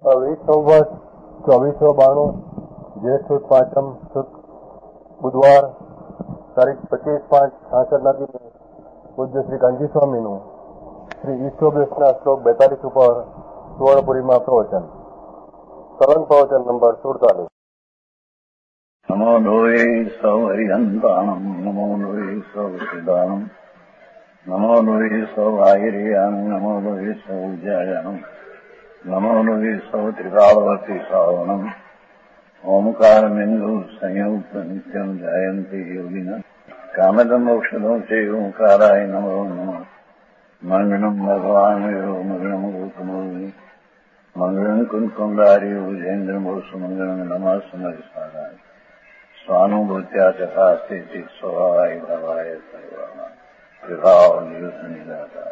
अभी संवत 2492 ज्येष्ठ सुद पांचम सुद बुधवार तारीख 25/5/66 ના દિને પૂજ્ય શ્રી કાંજી સ્વામીનું શ્રી ઈષ્ટોપદેશના શ્લોક 42 ઉપર સુવર્ણપુરીમાં પ્રવચન. સળંગ પ્રવચન નંબર 47. નમો લોહે સૌ હરિહંતાણમ નમો લોહે સૌ સિદ્ધાણમ નમો લોહે સૌ આહિર્યાણમ નમો લોહે સૌ જયાણમ નમો લોહે સૌ ત્રિકાળવતી શ્રાવણમ ઓમકારમિંદુ સંયુક્ત નિત્યમ જયંતિ યોગિના કામદમોક્ષદો સે ઓંકારાય નમો નમઃ. મંગળમ ભગવાન મંગળમ ગૌતમોની મંગળમ કુંકુંડારી વિજેન્દ્રમોષ મંગળમ નમઃ સમરિસારાય स्वानुभूत्या तथा स्थिति स्वभावाय भवाय सर्वाना विभाव नियुक्त निराकार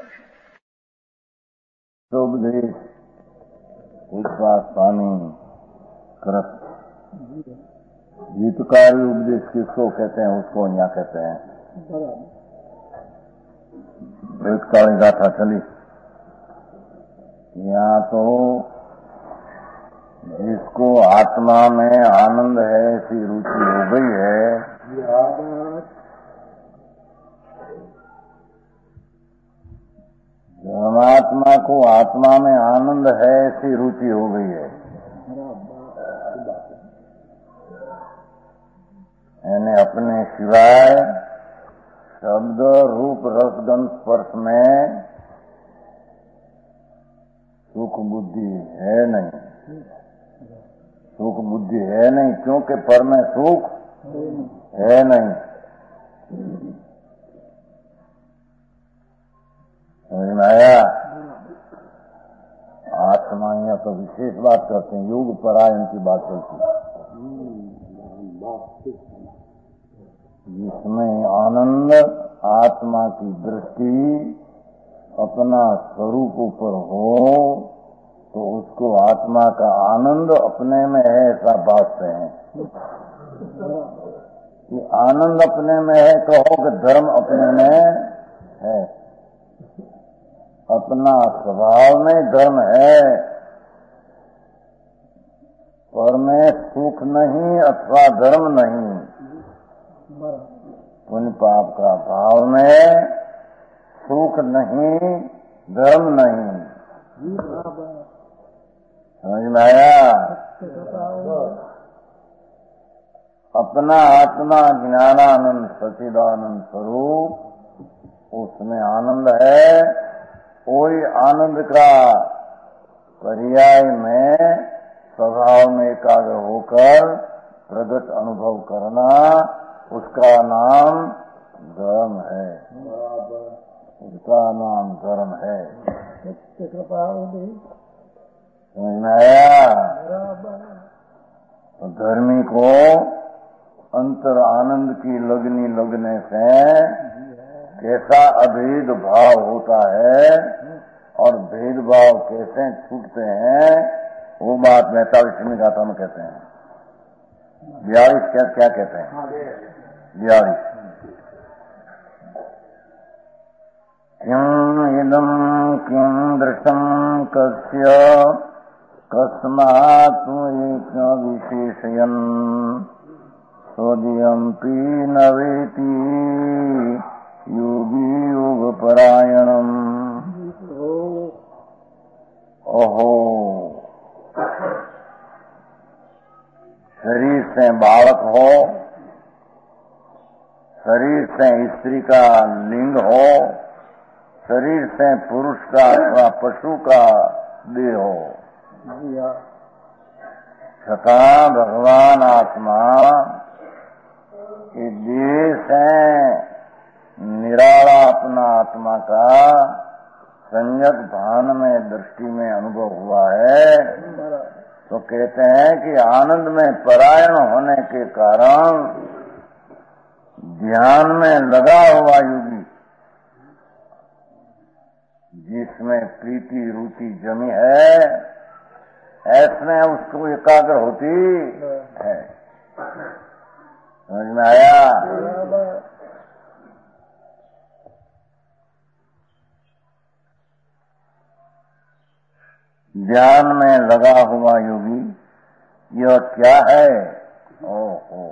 उपदेश विश्वास स्वामी कृत गीतकारी उपदेश किसको कहते हैं, उसको यहाँ कहते हैं. गीतकारी गाथा चली यहाँ तो जिसको आत्मा में आनंद है ऐसी रुचि हो गई है, परमात्मा को आत्मा में आनंद है ऐसी रुचि हो गई है. यानी अपने सिवाय शब्द रूप रसगंध स्पर्श में सुख बुद्धि है नहीं. सुख बुद्धि है नहीं क्योंकि पर में सुख है नहीं. समझ में आया? आत्मा यहाँ तो विशेष बात करते हैं, योग परायण की बात चलती है, जिसमें आनंद आत्मा की दृष्टि अपना स्वरूप ऊपर हो तो उसको आत्मा का आनंद अपने में है ऐसा भावते हैं. कि आनंद अपने में है कहो कि धर्म अपने में है. अपना स्वभाव में धर्म है, पर में सुख नहीं अथवा धर्म नहीं. पुण्य पाप का भाव में सुख नहीं धर्म नहीं. समझ में आया? अपना आत्मा ज्ञानानंद सच्चिदानंद स्वरूप, उसमें आनंद है. वही आनंद का पर्याय में स्वभाव में एकाग्र होकर प्रगट अनुभव करना, उसका नाम धर्म है. उसका नाम धर्म है. समझ में आया? तो धर्मी को अंतर आनंद की लगनी लगने से कैसा अभेद भाव होता है और भेदभाव कैसे छूटते हैं, वो बात 45वीं गाथा में कहते हैं. 42 क्या कहते हैं? 42. किम इदं किम दृष्टं कस्य कस्मात् विशेषयन् स्वदीयंपि न वेति योगी योग परायणम. ओहो, शरीर से बालक हो, शरीर से स्त्री का लिंग हो, शरीर से पुरुष का अथवा पशु का देह हो, छठा भगवान आत्मा के देह से निराला अपना आत्मा का संयत भान में दृष्टि में अनुभव हुआ है. तो कहते हैं कि आनंद में परायण होने के कारण ध्यान में लगा हुआ योगी, जिसमें प्रीति रुचि जमी है, ऐसमें उसको एकाग्र होती है. समझ में आया? ध्यान में लगा हुआ योगी, यह क्या है? ओहो,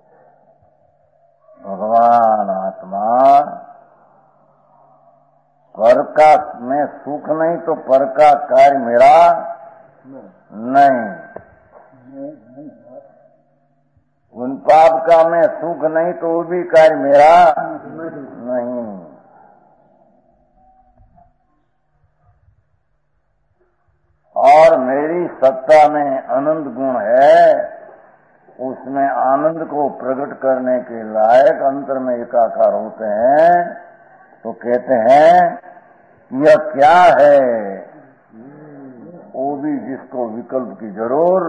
भगवान आत्मा। पर का में सुख नहीं तो पर का कार्य मेरा नहीं। उन पाप का मैं सुख नहीं तो वो भी कार्य मेरा नहीं। और मेरी सत्ता में आनंद गुण है, उसमें आनंद को प्रकट करने के लायक अंतर में एकाकार होते हैं, तो कहते हैं यह क्या है? वो भी जिसको विकल्प की जरूर।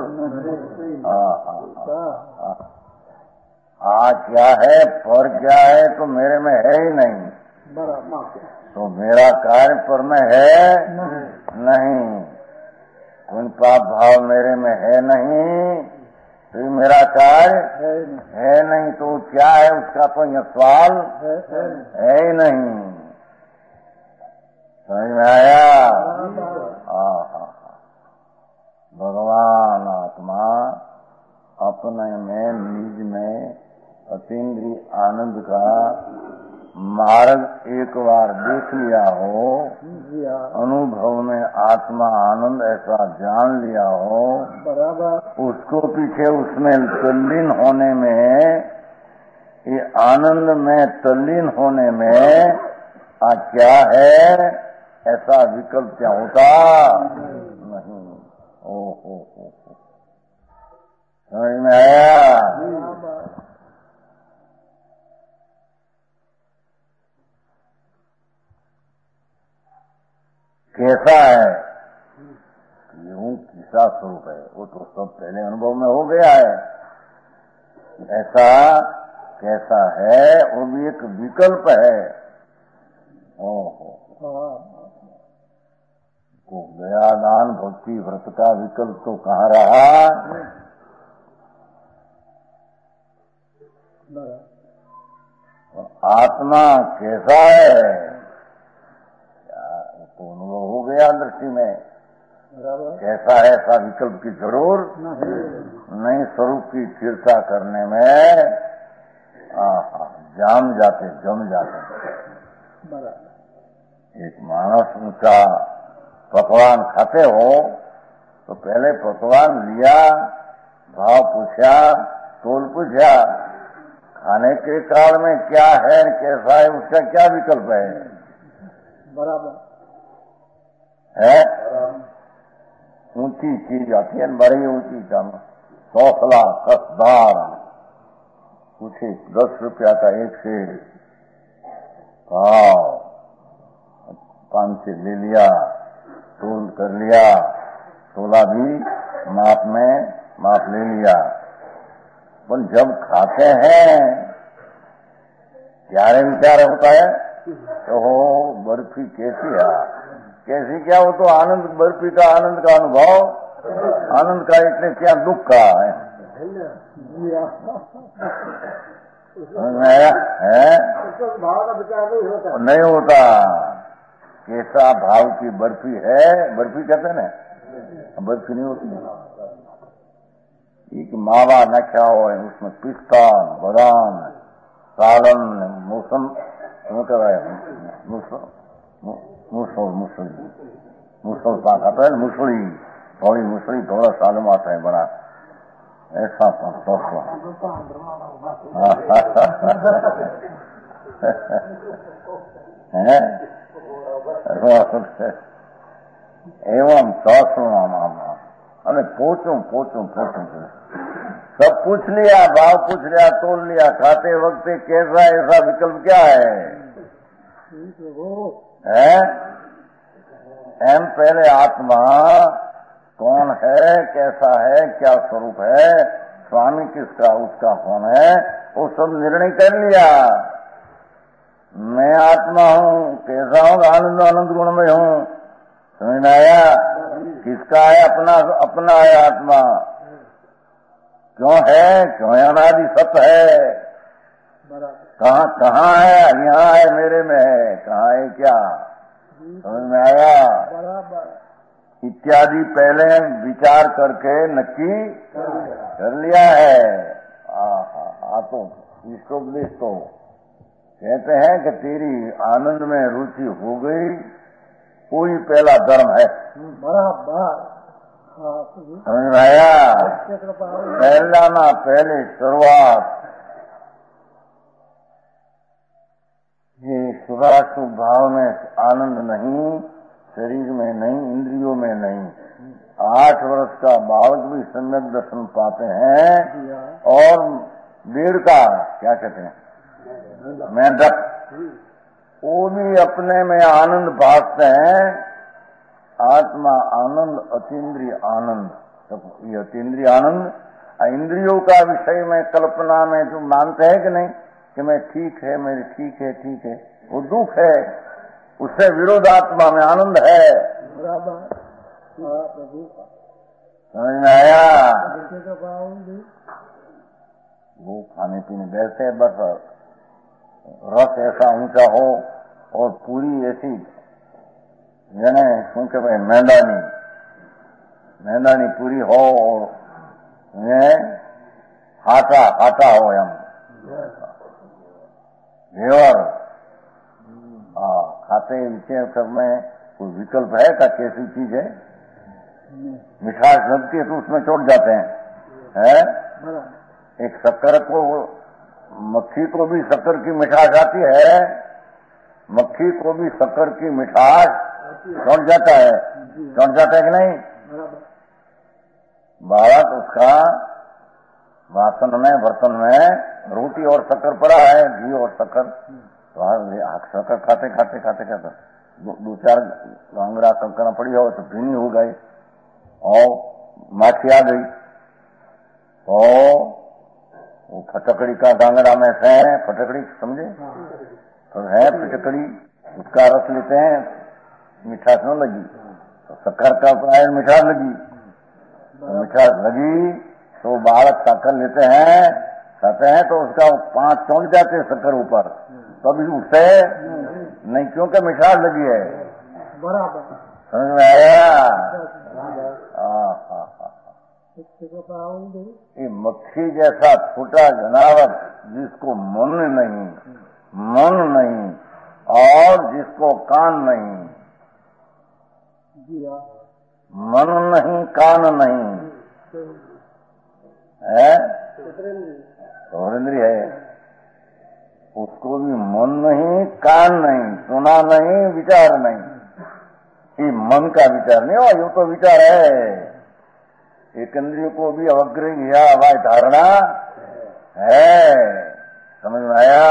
क्या है, पर क्या है, तो मेरे में है ही नहीं, तो मेरा कार्य पर में है नहीं। कोई पाप भाव मेरे में है नहीं, तो मेरा कार्य है नहीं, तो क्या है उसका तो यह सवाल है ही नहीं। समझ में आया? भगवान आत्मा अपने में निज में अतीन्द्रिय आनंद का मार्ग एक बार देख लिया हो, अनुभव में आत्मा आनंद ऐसा जान लिया हो, उसको पीछे उसमें तल्लीन होने में, ये आनंद में तल्लीन होने में क्या है, ऐसा विकल्प क्या होता नहीं। ओहो, समझ में आया? कैसा है? यूं किसा स्वरूप है, वो तो सब पहले अनुभव में हो गया है। ऐसा कैसा है, वो भी एक विकल्प है। ओहो, तो दया दान भक्ति व्रत का विकल्प तो कहाँ रहा? आत्मा कैसा है, तो अनुभव हो गया दृष्टि में। कैसा है ऐसा विकल्प की जरूर नहीं। स्वरूप की चर्चा करने में जम जाते। एक मानस ऊंचा पकवान खाते हो तो पहले पकवान लिया, भाव पूछा, तोल पूछा, खाने के काल में क्या है कैसा है उसका क्या विकल्प है? बराबर है। ऊंची चीज आती है, बड़ी ऊंची दाम, सौखला कसदार, कुछ 10 रुपया का एक से भाव 5 से ले लिया, तोल कर लिया, तोला भी माप ले लिया। पर जब खाते हैं त्यारे विचार होता है तो हो बर्फी कैसी है, कैसी क्या, वो तो आनंद, बर्फी का आनंद का अनुभव, आनंद का, इसलिए क्या दुख का है। नहीं होता। कैसा भाव की बर्फी है, बर्फी कहते हैं ना, बर्फी नहीं होती। एक मावा नशा हो, उसमें पिस्ता, बादाम, सालन, मौसम मुसल पाक आता है, मुसली, थोड़ी मुसली, थोड़ा सालम आता है, बड़ा ऐसा है। एवं सौसमा अरे पोचूं सब पूछ लिया, भाव पूछ लिया, तोल लिया, खाते वक्त कैसा ऐसा विकल्प क्या है? एम पहले आत्मा कौन है, कैसा है, क्या स्वरूप है, स्वामी किसका, उसका कौन है, वो सब निर्णय कर लिया। मैं आत्मा हूँ, कैसा हूँ, आनंद गुण में हूँ। समझ में आया? किसका है? अपना है आत्मा। क्यों है? क्यों अनादि सत्य है। कहाँ है? यहाँ है, मेरे में है, कहाँ है क्या? समझ में आया? इत्यादि पहले विचार करके नक्की कर लिया है। तो इष्टोपदेश तो कहते हैं कि तेरी आनंद में रुचि हो गई, कोई पहला धर्म है। बराबर समझ में आया? पहला ना पहले शुरुआत ये शुभाशुभ भाव में आनंद नहीं, शरीर में नहीं, इंद्रियों में नहीं। 8 वर्ष का बालक भी सम्यक दर्शन पाते हैं और भीड़ का क्या कहते हैं मेंढक, वो भी अपने में आनंद भागते हैं। आत्मा आनंद, अतीन्द्रिय आनंद। तो ये अतीन्द्रिय आनंद इंद्रियों का विषय में कल्पना में जो मानते हैं कि नहीं कि मैं ठीक है, मेरी ठीक है, ठीक है, वो दुख है। उससे विरोधात्मा में आनंद है। समझ में आया? वो खाने पीने वैसे बस रस ऐसा ऊंचा हो और पूरी ऐसी यानी क्योंकि भाई मैदानी पूरी हो और हाटा हो हम घेवर खाते विषय सब में कोई विकल्प है का कैसी चीज है? मिठास लगती है तो उसमें चोट जाते हैं। एक शक्कर को, मक्खी को भी शक्कर की मिठास आती है, मक्खी को भी शक्कर की मिठास चोट जाता है। चोट जाता है कि नहीं? बालक उसका वासन में बर्तन में रोटी और शक्कर पड़ा है, घी और शक्कर, शक्कर खाते खाते खाते खाते 2-4 गांगरा शक्कर पड़ी हो तो भीनी हो गई और माछी आ गई तो वो फटकड़ी का गांगरा में से फटकड़ी समझे तो है फटकड़ी, उसका रस लेते हैं, मिठास न लगी तो शक्कर का प्राय मिठास लगी, तो मिठास लगी तो बालक शक्कर लेते हैं, खाते हैं तो उसका 5 चौंक जाते शक्कर ऊपर, तभी उठते नहीं क्योंकि मिठास लगी है। बराबर समझ में आया? ये मक्खी जैसा छोटा जानवर जिसको मन नहीं और जिसको कान नहीं, मन नहीं कान नहीं है, और इंद्रिय है, उसको भी मन नहीं कान नहीं, सुना नहीं, विचार नहीं। ये मन का विचार नहीं हो, ये तो विचार है। एक इंद्रियों को भी अवग्रह या अवाय धारणा है। समझ में आया?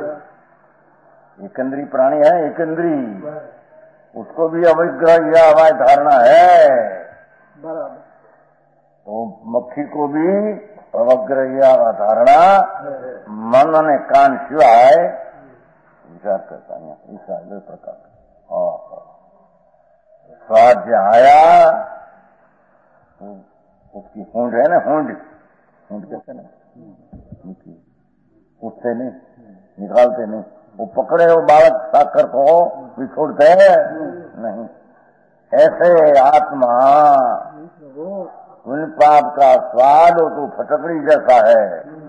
एक इंद्रिय प्राणी है, एक इंद्रिय, उसको भी अवग्रह या अवाय धारणा है। तो मक्खी को भी अवग्रह या धारणा मन ने कान सिवाय विचार करता है। इस प्रकार स्वाद जो आया उसकी होंड है ना, होंड कहते ना, उससे नहीं निकालते नहीं, वो पकड़े वो बालक साकर को भी छोड़ते हैं नहीं। ऐसे आत्मा उन पाप का स्वाद हो तो फटकड़ी जैसा है।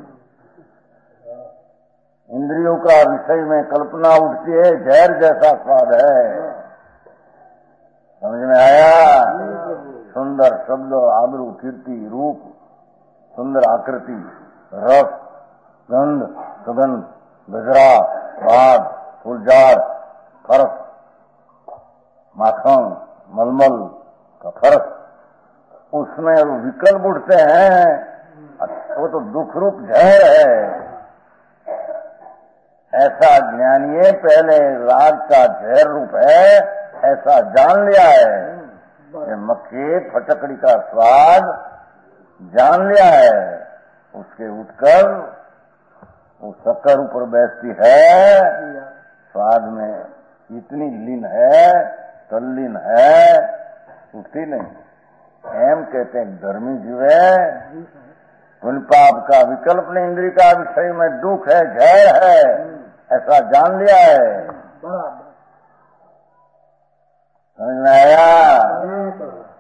इंद्रियों का विषय में कल्पना उठती है, जहर जैसा स्वाद है। समझ में आया? सुंदर शब्द, आबरू, कीर्ति, रूप, सुंदर आकृति, रस, गंध, सुगंध, गजरा, स्वाद, फूलझाड़, फर्श, माखन, मलमल का फर्श, उसमें विकल्प उठते हैं, वो तो दुख रूप जहर है। ऐसा ज्ञानीय पहले राग का जहर रूप है, ऐसा जान लिया है। ये मक्खी फटकड़ी का स्वाद जान लिया है, उसके उठकर वो शक्कर ऊपर बैठती है, स्वाद में इतनी लीन है, तल्लीन है, उठती नहीं। एम कहते हैं धर्मी जीव है, उन पाप का विकल्प नहीं, इंद्रिय का विषय में दुख है, जहर है, ऐसा जान लिया है। समझ में आया?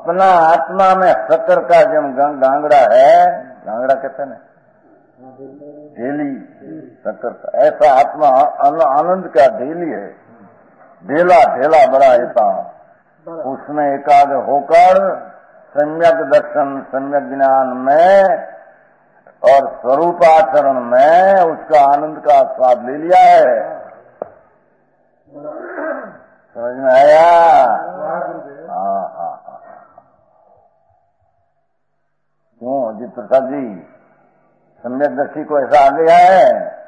अपना आत्मा में शक्कर का जब गांगड़ा है, गांगड़ा कहते हैं ना, ढेली शक्कर का, ऐसा आत्मा आनंद का ढेली है, ढेला ढेला बड़ा ऐसा, उसमें एकाग्र होकर सम्यक दर्शन, सम्यक ज्ञान में और स्वरूपाचरण में उसका आनंद का स्वाद ले लिया है। समझ में आया? हाँ हाँ हाँ। क्यों अजीत प्रसाद जी, सम्यक दर्शी को ऐसा आ गया है?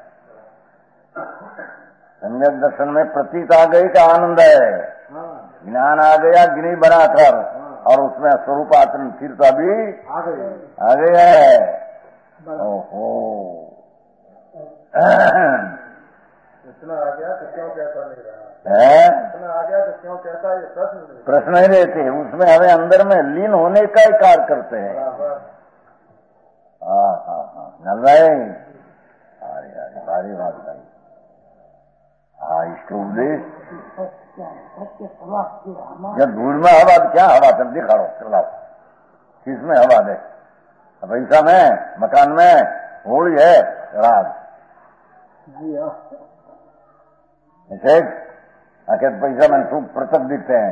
सम्यक दर्शन में प्रतीत आ गई का आनंद है, ज्ञान आ गया गिनी बनाकर, और उसमें स्वरूप आचरण स्थिरता भी आ गया है। ओहो, इतना आ गया तो क्यों कहता नहीं रहा है? इतना आ गया तो क्यों कहता, ये प्रश्न ही रहते, उसमें हमें अंदर में लीन होने का ही कार्य करते हैं। हाँ हाँ हाँ, नल भाई, अरे अरे भारी बात भाई। हाँ, इसको उपदेश जब धूल में हवा, क्या हवा तब दिखाओ, चलाओ किसमें हवा दे, पैसा में, मकान में, होली है, रात ऐसे आखिर पैसा में खूब प्रतक दिखते हैं।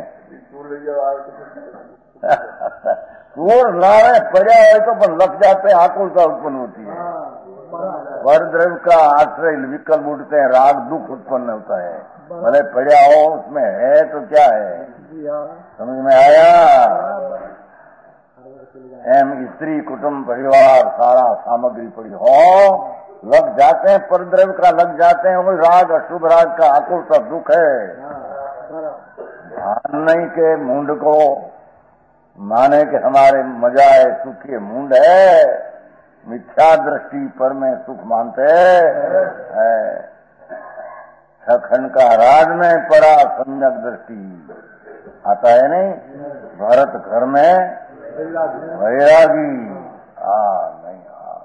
सूर लावे पड़ा है तो पर लग जाते हैं, आकुलता उत्पन्न होती है, वर द्रव्य का आश्रय विकल्प उठते हैं, राग दुख उत्पन्न होता है, भले पड़ा हो उसमें है तो क्या है। समझ में आया? एम स्त्री कुटुंब परिवार सारा सामग्री पड़ी हो, लग जाते हैं, परद्रव्य का लग जाते हैं, वो राग अशुभ राग का आकुलता दुख है। ध्यान नहीं के मुंड को माने कि हमारे मजा है, सुख के मुंड है, मिथ्या दृष्टि पर में सुख मानते है। खंड का राज में पड़ा सम्यक दृष्टि आता है नहीं, भरत घर में वैरागी नहीं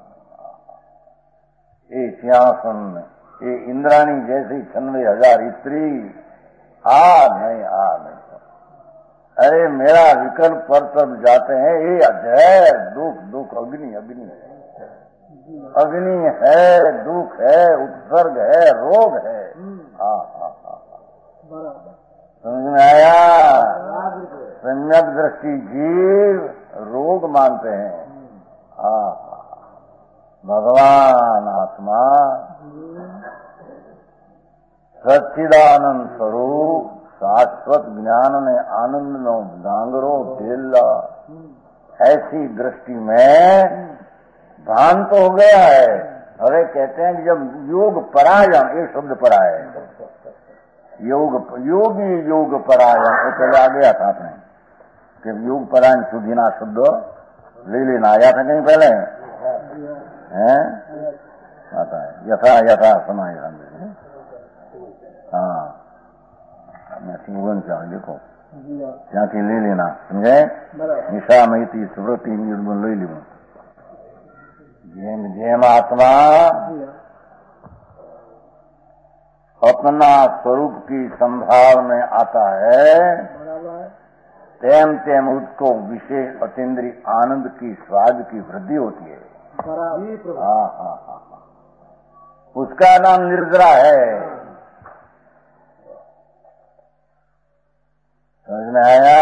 ये सिंहासन, ये इंद्राणी जैसी 96,000 स्त्री नहीं। अरे मेरा विकल्प पर तब जाते हैं, ये अजय दुख दुख अग्नि अग्नि अग्नि है, दुख है, उत्सर्ग है, रोग है। समझ में आया? सम्यक दृष्टि जीव रोग मानते हैं। भगवान आत्मा सच्चिदानंद स्वरूप शाश्वत ज्ञान ने आनंद नो डांगरो ढेला, ऐसी दृष्टि में भान तो हो गया है। अरे कहते हैं कि जब योग परायण, ये शब्द परा है, योगी योग परायण, वो पहले आ गया था आपने कि योग परायण सुधीना शब्द ले लेना, आया था कहीं पहले है? आता है यथा यथा समाय। हाँ, मैं सिंगन से देखो यहाँ की ले लेना, समझे? निशा मई स्मृति निर्गुण ले लू, जेम जेम आत्मा अपना स्वरूप की संभाल में आता है, तेम तेम उसको विशेष अतीन्द्रिय आनंद की स्वाद की वृद्धि होती है। हाँ, उसका नाम निर्जरा है। समझ में आया?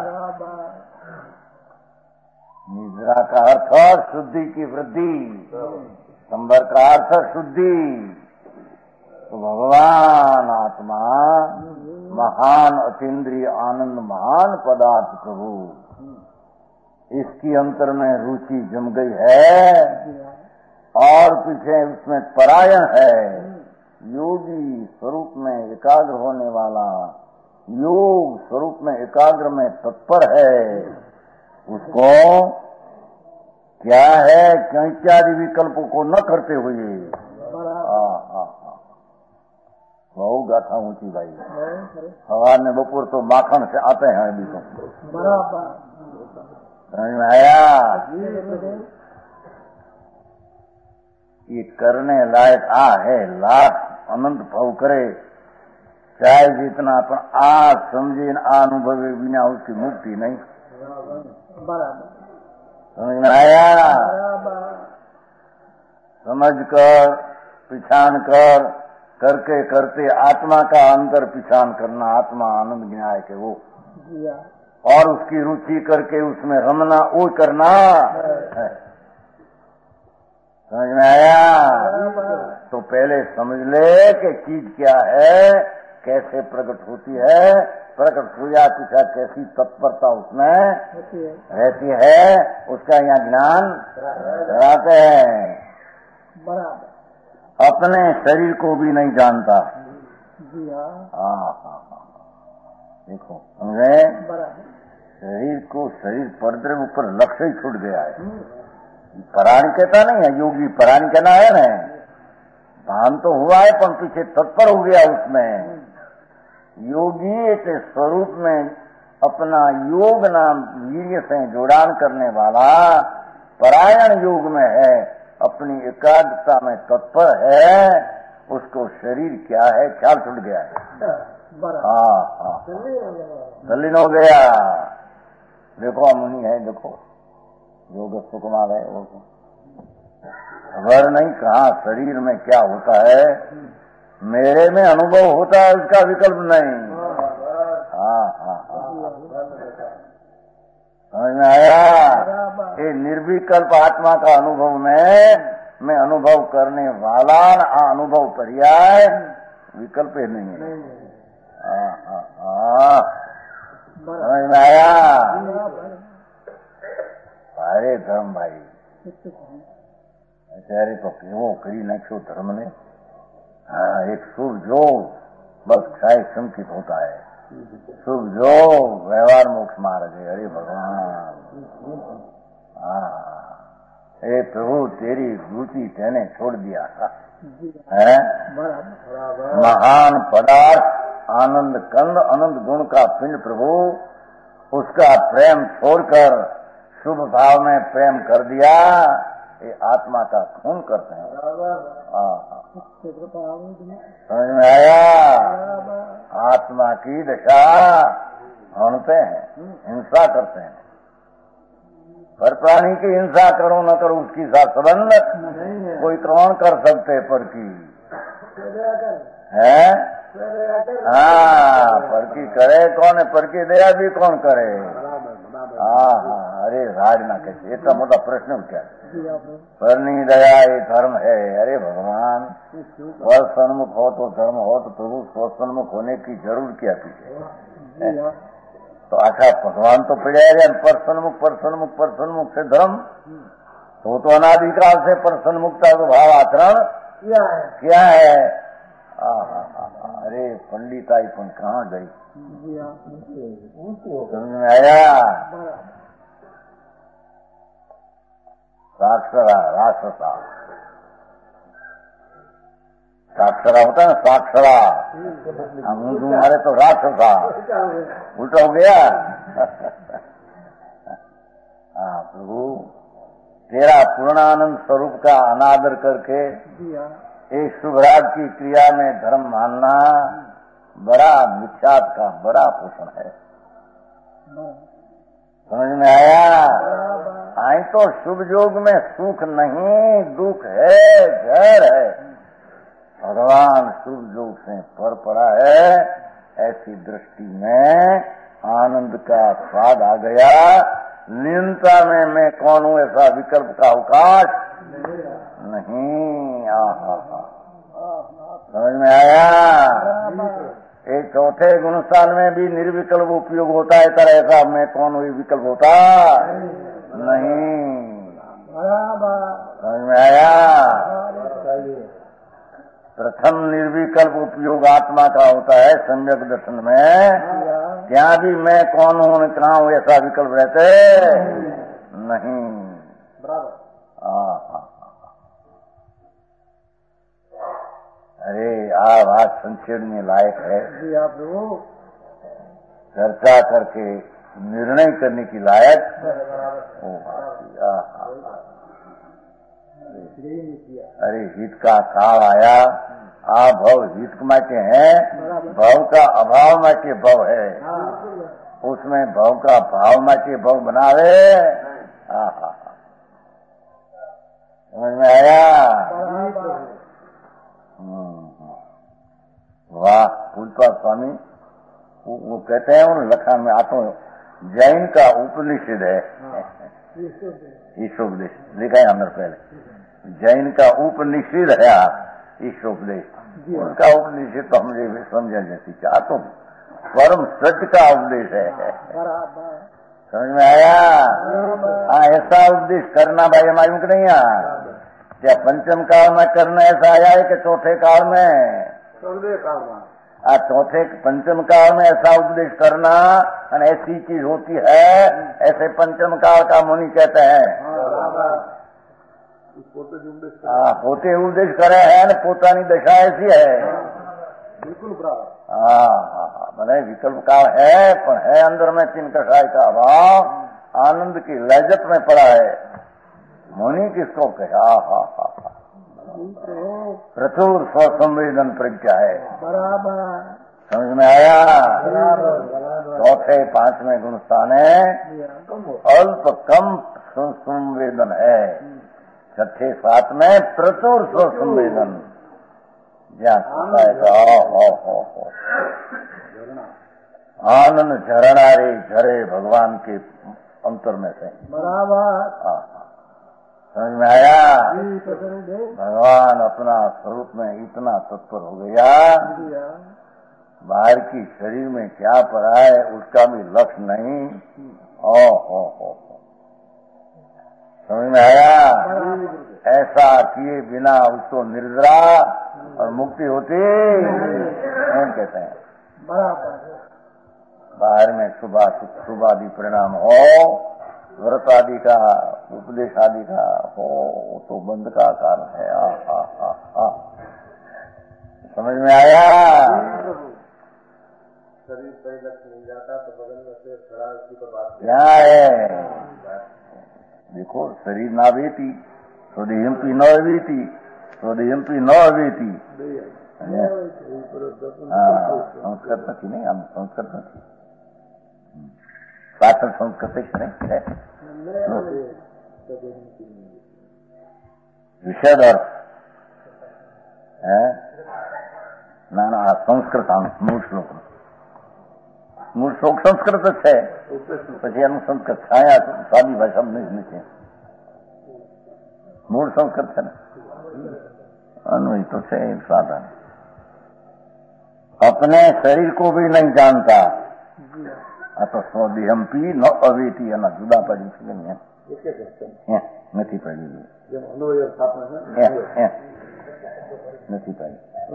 निद्रा का अर्थ शुद्धि की वृद्धि, संबर का अर्थ शुद्धि। तो भगवान आत्मा महान अतीन्द्रिय आनंद, महान पदार्थ प्रभु, इसकी अंतर में रुचि जम गई है और पीछे उसमें परायण है। योगी स्वरूप में एकाग्र होने वाला, योग स्वरूप में एकाग्र में तत्पर है, उसको क्या है कि इत्यादि विकल्पों को न करते हुए बहु गाथा ऊंची भाई। सवार ने बपोर तो माखन से आते हैं अभी तो समझ में आया? ये करने लायक है, लाख अनंत भाव करे, चाहे जितना अपन समझे अनुभवे बिना उसकी मुक्ति नहीं। बराबर समझ में आया? बराबर समझ कर पिछान कर करके करते आत्मा का अंतर पिछान करना, आत्मा आनंद न्याय के वो, जी हाँ और उसकी रुचि करके उसमें रमना, वो करना है। समझ में आया? तो पहले समझ ले कि चीज क्या है, कैसे प्रकट होती है, प्रकट हुआ पीछा कैसी तत्परता उसमें होती है रहती है, उसका यहाँ ज्ञान कराते हैं। बराबर अपने शरीर को भी नहीं जानता। जी हाँ हाँ, देखो समझे? बराबर शरीर को शरीर पर्दे ऊपर लक्ष्य ही छूट गया है। पराण कहता नहीं है, योगी पराण कहना है ना, भान तो हुआ है पर पीछे तत्पर हो गया उसमें। योगी के स्वरूप में अपना योग नाम वीर्य से जोड़ान करने वाला परायण योग में है, अपनी एकाग्रता में तत्पर है, उसको शरीर क्या है ख्याल छूट गया है। बराबर हाँ, तल्लीन हो गया। देखो मुनि है, देखो योग सुकुमार है, वो खबर नहीं कहाँ शरीर में क्या होता है, मेरे में अनुभव होता है, उसका विकल्प नहीं। हाँ, समझ में आया? ये निर्विकल्प आत्मा का अनुभव में मैं अनुभव करने वाला अनुभव पर्याय विकल्प ही नहीं है। समझ में आया? अरे धर्म भाई अरे तो केवो करी नाख्यो धर्म ने। हाँ, एक शुभ जो बस क्षय संकित होता है, शुभ जो व्यवहार मोक्ष मार्ग है। अरे भगवान, हे प्रभु तेरी रुचि तेने छोड़ दिया है। महान पदार्थ आनंद कंद अनंत गुण का पिंड प्रभु, उसका प्रेम छोड़कर शुभ भाव में प्रेम कर दिया, ये आत्मा का खून करते हैं। समझ में आया? आत्मा की दशा होते हैं, हिंसा करते हैं। पर प्राणी की हिंसा करो न करो उसकी साथ संबंध कोई कौन कर सकते पर की है? हाँ, पर की करे कौन है, पर की दया भी कौन करे? हाँ, अरे राज ना कैसे, इतना मोटा प्रश्न क्या है? पर नहीं दया ये धर्म है। अरे भगवान, पर सन्मुख हो तो धर्म हो, तो प्रभु स्व सन्मुख होने की जरूर क्या पीछे? तो आखा भगवान तो पड़े पर सन्मुख से धर्म, तो अनादिकाल से पर सन्मुखता का भाव आचरण क्या है? अरे पंडिताई पण कहाँ गई? समझ में आया? साक्षरा राक्षसा, साक्षरा होता है ना, साक्षरा हम मारे तो राक्षसा, उल्टा हो गया। हाँ प्रभु, तेरा पूर्णानंद स्वरूप का अनादर करके एक शुभराज की क्रिया में धर्म मानना बड़ा मिथ्यात का बड़ा पोषण है। समझ में आया? आई तो शुभ योग में सुख नहीं दुख है, जहर है। भगवान शुभ योग से पर पड़ा है, ऐसी दृष्टि में आनंद का स्वाद आ गया। लीनता में मैं कौन हूँ ऐसा विकल्प का अवकाश नहीं। समझ में आया? एक चौथे गुणस्थान में भी निर्विकल्प उपयोग होता है, तरह ऐसा मैं कौन हुई विकल्प होता नहीं। समझ में आया? प्रथम निर्विकल्प उपयोग आत्मा का होता है सम्यक दर्शन में। क्या भी मैं कौन हूँ कहाँ हूँ ऐसा विकल्प रहते नहीं। अरे आज संक्षेपण लायक है, चर्चा करके निर्णय करने की लायक। अरे हित का काल आया, आ भव हित के हैं, भव का अभाव में के भव है, उसमें भव का भाव में के भव बनावे। समझ में आया? वाह, पूजपा स्वामी वो कहते हैं उन लखान में आतो जैन का उपनिषद है, ईश्वरोपदेश लिखा है हमने पहले। जैन का उपनिषद है ईश्वरोपदेश, उनका उपनिषद तो हमने भी समझा जैसी क्या तो परम सत्य का उपदेश है। समझ में आया? हाँ, ऐसा उपदेश करना भाई हमारी मुख नहीं है। क्या पंचम काल में करना ऐसा आया है कि चौथे काल में? चौथे पंचम काल में ऐसा उपदेश करना और ऐसी चीज होती है, ऐसे पंचम काल का मुनि कहते हैं। पोते उपदेश करे है न, पोतानी दशा ऐसी है। बिल्कुल बराबर। भले विकल्प काल है, पर है अंदर में तीन कषाय का अभाव, आनंद की लज्जत में पड़ा है। मुनि किसको कहे? प्रचुर स्वसंवेदन प्रज्ञा है। बराबर। समझ में आया? चौथे पांचवें गुण स्थान है अल्प कम संवेदन है, छठे सात में प्रचुर स्वसंवेदन। आनंद झरना रे झरे भगवान के अंतर में से। बराबर। समझ में आया? भगवान अपना स्वरूप में इतना तत्पर हो गया, बाहर की शरीर में क्या पड़ा है उसका भी लक्ष्य नहीं। हो समझ में आया? ऐसा किए बिना उसको निर्जरा और मुक्ति होती कहते हैं। बाहर में शुभ आदि परिणाम हो, व्रत आदि का, उपदेश आदि का हो, तो बंद का कारण है। समझ में आया? शरीर परिलक्षित मिल जाता तो बगल में से खड़ा उसकी तो बात क्या है? देखो, शरीर ना बेती स्वदेहम्पी न अवेती, स्वदेहम्पी न अवेती। संस्कृत નથી नहीं, हम संस्कृत નથી, पाठन संस्कृत नहीं है। विषद अर्थ है ना संस्कृत मूल श्लोक संस्कृत છે, પછી એનું સંસ્કૃત છાયા સાદી ભાષા નહીં છે, મૂળ સંસ્કૃત છે ને, અન્વય तो છે साधन। अपने शरीर को भी नहीं जानता, तो स्वदेहम्पी न अवेती एना जुदा पड़ी નથી પડી, નથી પડી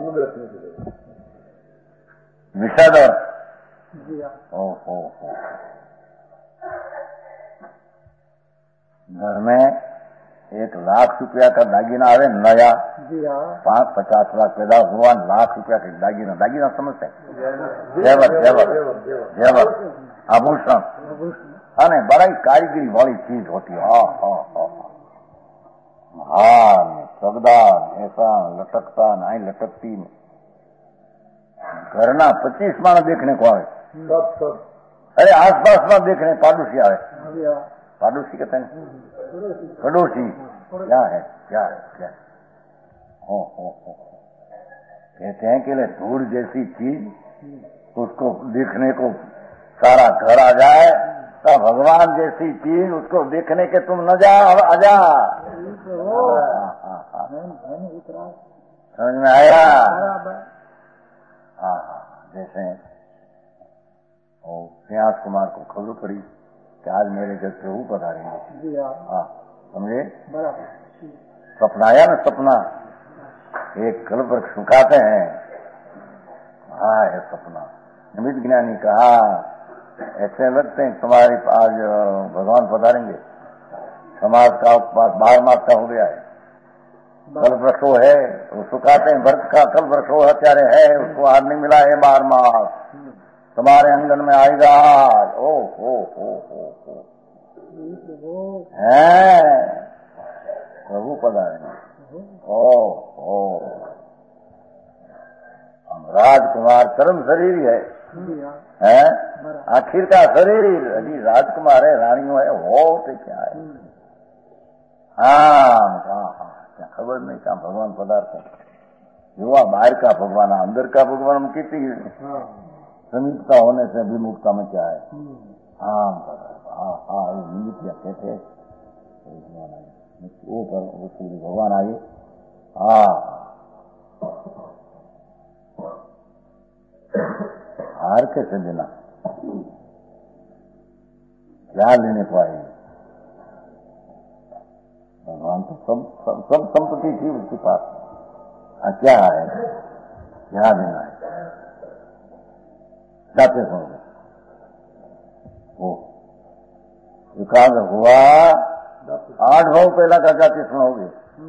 વિષદ घर में 1 लाख रुपया का दागीना आवे नया, 50 लाख पैदा हुआ, लाख रुपया का दागीना समझते हैं? जेवर आभूषण, અને बड़ा ही कारीगरी वाली चीज होती है। हार चगदार ऐसा लटकता नहीं लटकती। घरना 25 माणस देखने को आवे, अरे आसपास में देखने पाडोशी आवे, पाडोशी कहते हैं पड़ोसी, क्या है हो कहते हैं कि धूल जैसी चीज उसको देखने को सारा घर आ जाए, तो भगवान जैसी चीज उसको देखने के तुम न जाओ, आ जा। समझ में आया? जैसे श्यास कुमार को खबर पड़ी कि आज मेरे घर प्रभु पधारेंगे, समझे? सपना आया ना, सपना एक कल्प वृक्ष सुखाते हैं, है सपना। निमित्त ज्ञानी कहा ऐसे लगते हैं तुम्हारे आज भगवान पधारेंगे, समाज का उपवास 12 मास का हो गया है, कल्प वृक्ष है वो सुखाते हैं, वर्ष का कल्प वृक्ष हत्यारे है, उसको आज नहीं मिला है 12 मास, तुम्हारे आंगन में आएगा आज। ओ है प्रभु पधारेंगे। राजकुमार कर्म शरीर है, आखिर का शरीर अभी राजकुमार है, रानियों है, हो तो क्या है। हाँ क्या खबर नहीं क्या भगवान पदार्थ है, युवा बाहर का भगवान अंदर का भगवान में कितनी समीपता होने से विमुखता में क्या है। हाँ क्या कहते हैं वो पर भगवान आगे। हार कैसे देना, क्या लेने पाए। भगवान तो सब संपत्ति थी उसके पास, क्या है, क्या देना है। जाते सुनोगे वो एकाग्र हुआ, 8 भाव पहला का जाते सुनोगे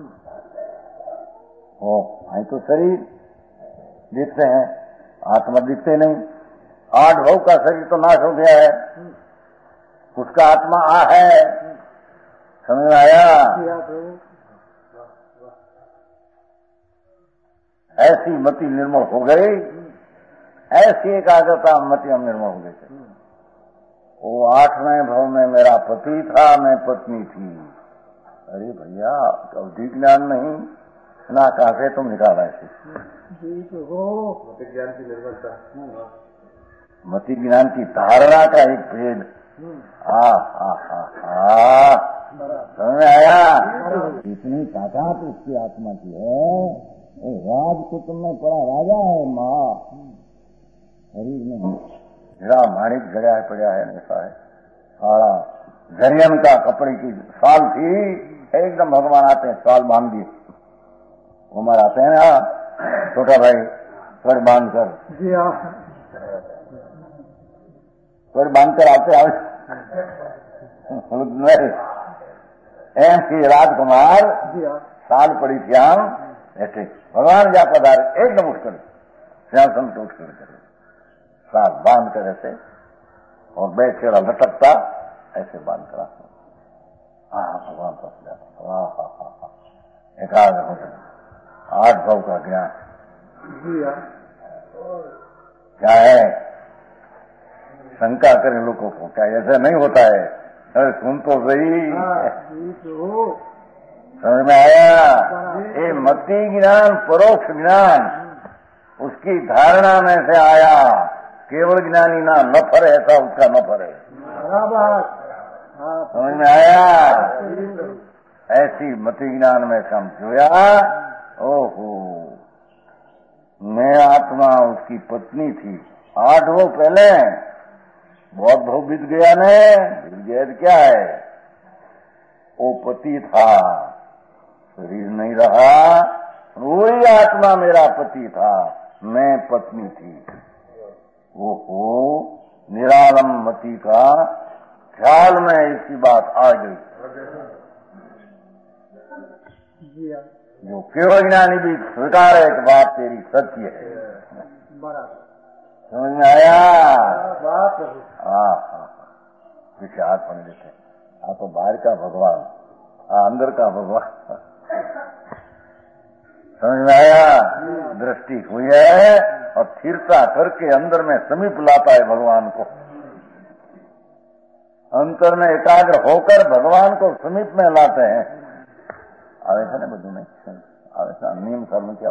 हो। आई तो शरीर दिखते हैं, आत्मा दिखते नहीं। 8 भाव का शरीर तो नाश हो गया है, उसका आत्मा है। समझ में आया। ऐसी मति निर्मल हो गई, ऐसी एकाग्रता मति हम निर्मल हो गई। वो 8वें भाव में मेरा पति था, मैं पत्नी थी। अरे भैया अवधि ज्ञान नहीं ना, कहा से तुम निकाला ऐसे मति ज्ञान की निर्भरता, मति ज्ञान की धारणा का एक भेद। समझ में आया। इतनी ताकत उसकी आत्मा की है। राजकुटुंब में पड़ा राजा है, माँ शरीर में जरा माणिक जगह पड़ा है, ऐसा है सारा झरियन का कपड़े की साल थी, एकदम भगवान आते हैं साल बांध दिए। उमर आते हैं ना छोटा भाई, स्वर बांध कर स्वर बांध कर आते ऐसी राजकुमार साल पड़ी थी। हम ऐसे भगवान जा पधार एकदम उठ कर सिंहासन से उठ कर साल बांध कर ऐसे, और बैठ कर लटकता ऐसे बांध कर भगवान फंस जाता। एकाग्र होता, 8 भाव का ज्ञान क्या है। शंका करें लोगों को, क्या ऐसा नहीं होता है। अरे सुन तो सही, समझ में आया। ये मति ज्ञान परोक्ष ज्ञान उसकी धारणा में से आया। केवल ज्ञानी ना नफर ऐसा उसका नफर है। समझ में आया। ऐसी मति ज्ञान में समझोया, ओहो मैं आत्मा उसकी पत्नी थी। 8 भाव पहले बहुत भाव बीत गया ने, बीत गया क्या है। वो पति था, शरीर नहीं रहा, वही आत्मा मेरा पति था, मैं पत्नी थी। ओहो निरालम मति का ख्याल में इसकी बात आ गई। जो केवल ज्ञानी भी स्वीकार है कि बात तेरी सत्य है। समझ में आया। पीछे हाथ पढ़ लेते, तो बाहर का भगवान, अंदर का भगवान। समझ में आया। दृष्टि हुई है और स्थिरता करके अंदर में समीप लाता है भगवान को। अंतर में एकाग्र होकर भगवान को समीप में लाते हैं। आवेशा ने બધું नहीं आवेशा नियम कर्म क्या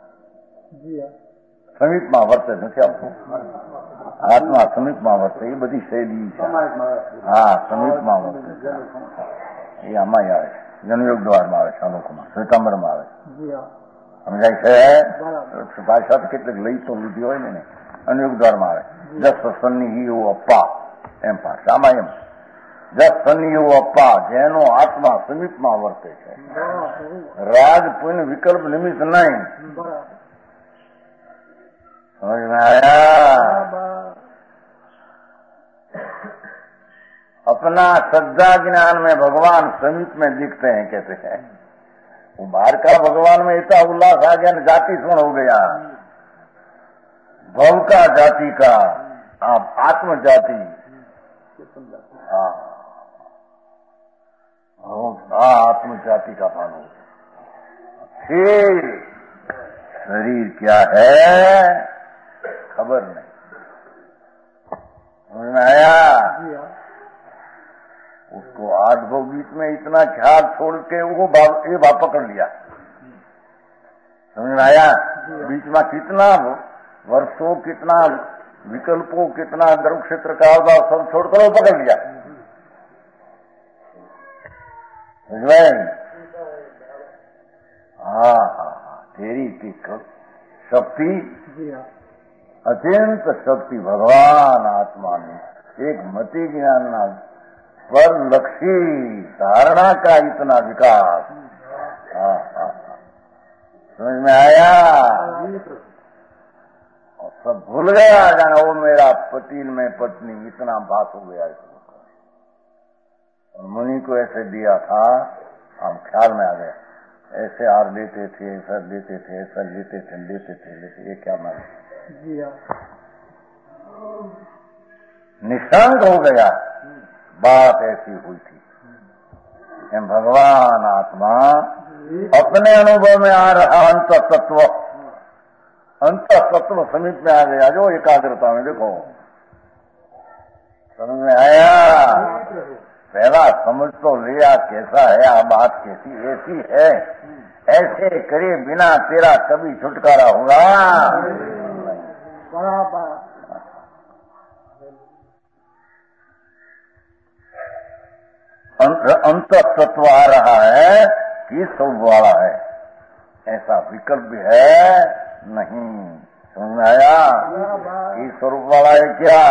समीप में वर्ते નથી આવતું। આત્મા સમીપ में વર્તે એ બધી શૈલી છે। સમીપ में વર્તે એ આમાં આવે, જનયોગ દ્વારમાં આવે, શાલોકમાં શ્વેતાંબરમાં આવે। સમજાય છે। ભાષા તો કેટલીક લઈ તો લીધી હોય ને, અનુયોગ દ્વારમાં આવે। જસ સન્ની એવું અપ્પા એમ ભાષા આમાં એમ જસ સન્ની એવું અપ્પા જેનો આત્મા સમીપમાં વર્તે છે। રાગ પુણ્ય વિકલ્પ નિમિત્ત નહીં। समझ में आया। अपना श्रद्धा ज्ञान में भगवान समीप में दिखते हैं, कहते हैं। वो बाहर का भगवान में इतना उल्लास आ गया, जाति सुन हो गया, भव का जाति का, आप आत्म जाति, आत्म जाति का भान हो। फिर शरीर क्या है खबर नहीं। समझ में आया? उसको 8 भोग बीच में इतना ख्याल छोड़ के वो ये बाप पकड़ लिया। समझ में आया? बीच में कितना वर्षों, कितना विकल्पों, कितना गर्भ क्षेत्र का अभाव सब छोड़कर वो पकड़ लिया। समझ में? हाँ, तेरी की शक्ति, अत्यंत शक्ति भगवान आत्मा ने एक मति ज्ञान पर लक्ष्य धारणा का इतना विकास। समझ में आया? और सब भूल गया जाना वो मेरा पति में पत्नी, इतना बात हो गया इसको। और मुनि को ऐसे दिया था, हम ख्याल में आ गए, ऐसे आर लेते थे, ऐसा लेते थे, ऐसा लेते थे, ये क्या माने? निशंक हो गया। बात ऐसी हुई थी। भगवान आत्मा अपने अनुभव में आ रहा अंत तत्व समीप में आ गया, जो एकाग्रता में देखो। समझ में आया? पहला समझ तो लिया कैसा है, आ बात कैसी ऐसी है, ऐसे करे बिना तेरा कभी छुटकारा होगा। अंत तत्व आ रहा है कि स्वरूप वाला है, ऐसा विकल्प भी है नहीं। समझ में आया? कि स्वरूप वाला है क्या?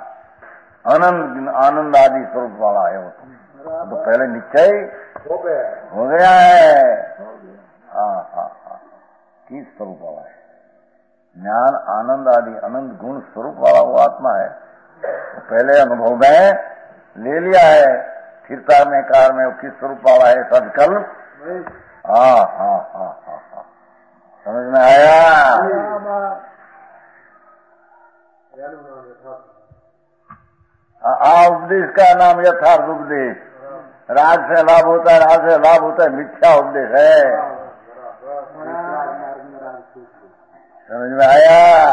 आनंद आदि स्वरूप वाला है वो तो पहले निश्चय हो गया है। हाँ, कि स्वरूप वाला है, ज्ञान आनंद आदि अनंत गुण स्वरूप वाला वो आत्मा है, तो पहले अनुभव में ले लिया है। स्थिरता में कार में किस स्वरूप वाला है ऐसा विकल्प। हाँ, समझ में आया? उपदेश का नाम यथार्थ उपदेश। राग से लाभ होता है, राग से लाभ होता है, मिथ्या उपदेश है। समझ में आया?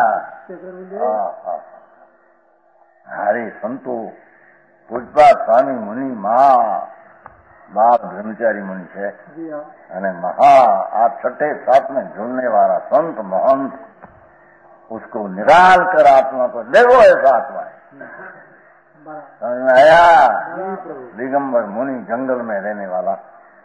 हरे संतो પૂજપા સ્વામી મુનિ માં બાપ બ્રહ્મચારી મુનિ છે અને મહા આ छठे साथ में झूलने वाला संत महंत उसको निकाल कर आत्मा को देखो ऐसा आत्मा है। समझ में आया? दिगंबर मुनि जंगल में रहने वाला